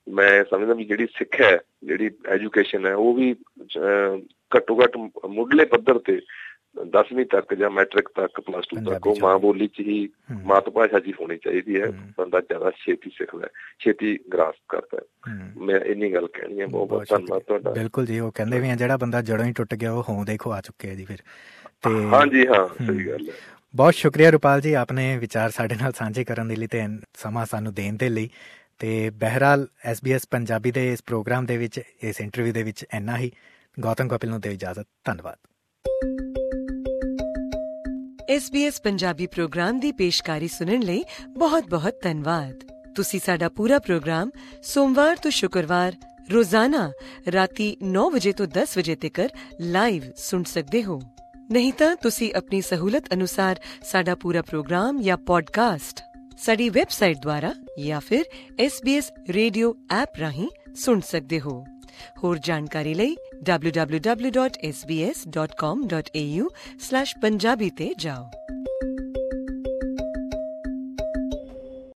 ਮੈਂ ਸਮਝਦਾ ਵੀ ਜਿਹੜੀ ਸਿੱਖਿਆ ਹੈ, ਜਿਹੜੀ ਐਜੂਕੇਸ਼ਨ ਹੈ, ਉਹ ਵੀ ਘੱਟੋ ਘੱਟ ਮੁੱਢਲੇ ਪੱਧਰ ਤੇ 10ਵੀਂ ਤੱਕ ਜਾਂ ਮੈਟ੍ਰਿਕ ਤੱਕ, ਪਲੱਸ 2 ਤੱਕ ਉਹ ਮਾਂ ਬੋਲੀ 'ਚ ਹੀ, ਮਾਤ ਭਾਸ਼ਾ 'ਚ ਹੀ ਹੋਣੀ ਚਾਹੀਦੀ ਹੈ। ਬੰਦਾ ਜ਼ਿਆਦਾ ਛੇਤੀ ਸਿੱਖਦਾ, ਛੇਤੀ ਗ੍ਰਾਸਪ ਕਰਦਾ। ਮੈਂ ਇੰਨੀ ਗੱਲ ਕਹਿਣੀ ਹੈ। ਬਹੁਤ ਬਹੁਤ ਧੰਨਵਾਦ ਤੁਹਾਡਾ। ਬਿਲਕੁਲ ਜੀ, ਉਹ ਕਹਿੰਦੇ ਵੀ ਆ ਜਿਹੜਾ ਬੰਦਾ ਜੜੋਂ ਹੀ ਟੁੱਟ ਗਿਆ ਉਹ ਹੋਂਦ ਹੀ ਖਵਾ ਚੁੱਕਿਆ ਜੀ ਫਿਰ। ਤੇ ਹਾਂਜੀ ਹਾਂ, ਸਹੀ ਗੱਲ ਹੈ। ਬਹੁਤ ਸ਼ੁਕਰੀਆ ਰੁਪਾਲ ਜੀ, ਆਪਣੇ ਵਿਚਾਰ ਸਾਡੇ ਨਾਲ ਸਾਂਝੇ ਕਰਨ ਦੇ ਲਈ ਤੇ ਸਮਾਂ ਸਾਨੂੰ ਦੇਣ ਦੇ ਲਈ। ਤੇ ਬਹਿਰਹਾਲ SBS ਪੰਜਾਬੀ ਦੇ ਇਸ ਪ੍ਰੋਗਰਾਮ ਦੇ ਵਿੱਚ, ਇਸ ਇੰਟਰਵਿਊ ਦੇ ਵਿੱਚ ਇੰਨਾ ਹੀ। ਗੌਤਮ ਕਪਿਲ ਨੂੰ ਦਿਓ ਇਜਾਜ਼ਤ। ਧੰਨਵਾਦ। SBS ਪੰਜਾਬੀ ਪ੍ਰੋਗਰਾਮ ਦੀ ਪੇਸ਼ਕਾਰੀ ਸੁਣਨ ਲਈ ਬਹੁਤ-ਬਹੁਤ ਧੰਨਵਾਦ। ਤੁਸੀਂ ਸਾਡਾ ਪੂਰਾ ਪ੍ਰੋਗਰਾਮ ਸੋਮਵਾਰ ਤੋਂ ਸ਼ੁੱਕਰਵਾਰ ਰੋਜ਼ਾਨਾ ਰਾਤੀ 9 ਵਜੇ ਤੋਂ 10 ਵਜੇ ਤੱਕ ਲਾਈਵ ਸੁਣ ਸਕਦੇ ਹੋ। ਨਹੀਂ ਤਾਂ ਤੁਸੀਂ ਆਪਣੀ ਸਹੂਲਤ ਅਨੁਸਾਰ ਸਾਡਾ ਪੂਰਾ ਪ੍ਰੋਗਰਾਮ ਜਾਂ ਪੋਡਕਾਸਟ ਸਾਡੀ ਵੈਬਸਾਈਟ ਦੁਆਰਾ ਜਾਂ ਫਿਰ SBS ਰੇਡੀਓ ਐਪ ਰਾਹੀਂ ਸੁਣ ਸਕਦੇ ਹੋ। ਹੋਰ ਜਾਣਕਾਰੀ ਲਈ www.sbs.com.au/punjabi ਤੇ ਜਾਓ।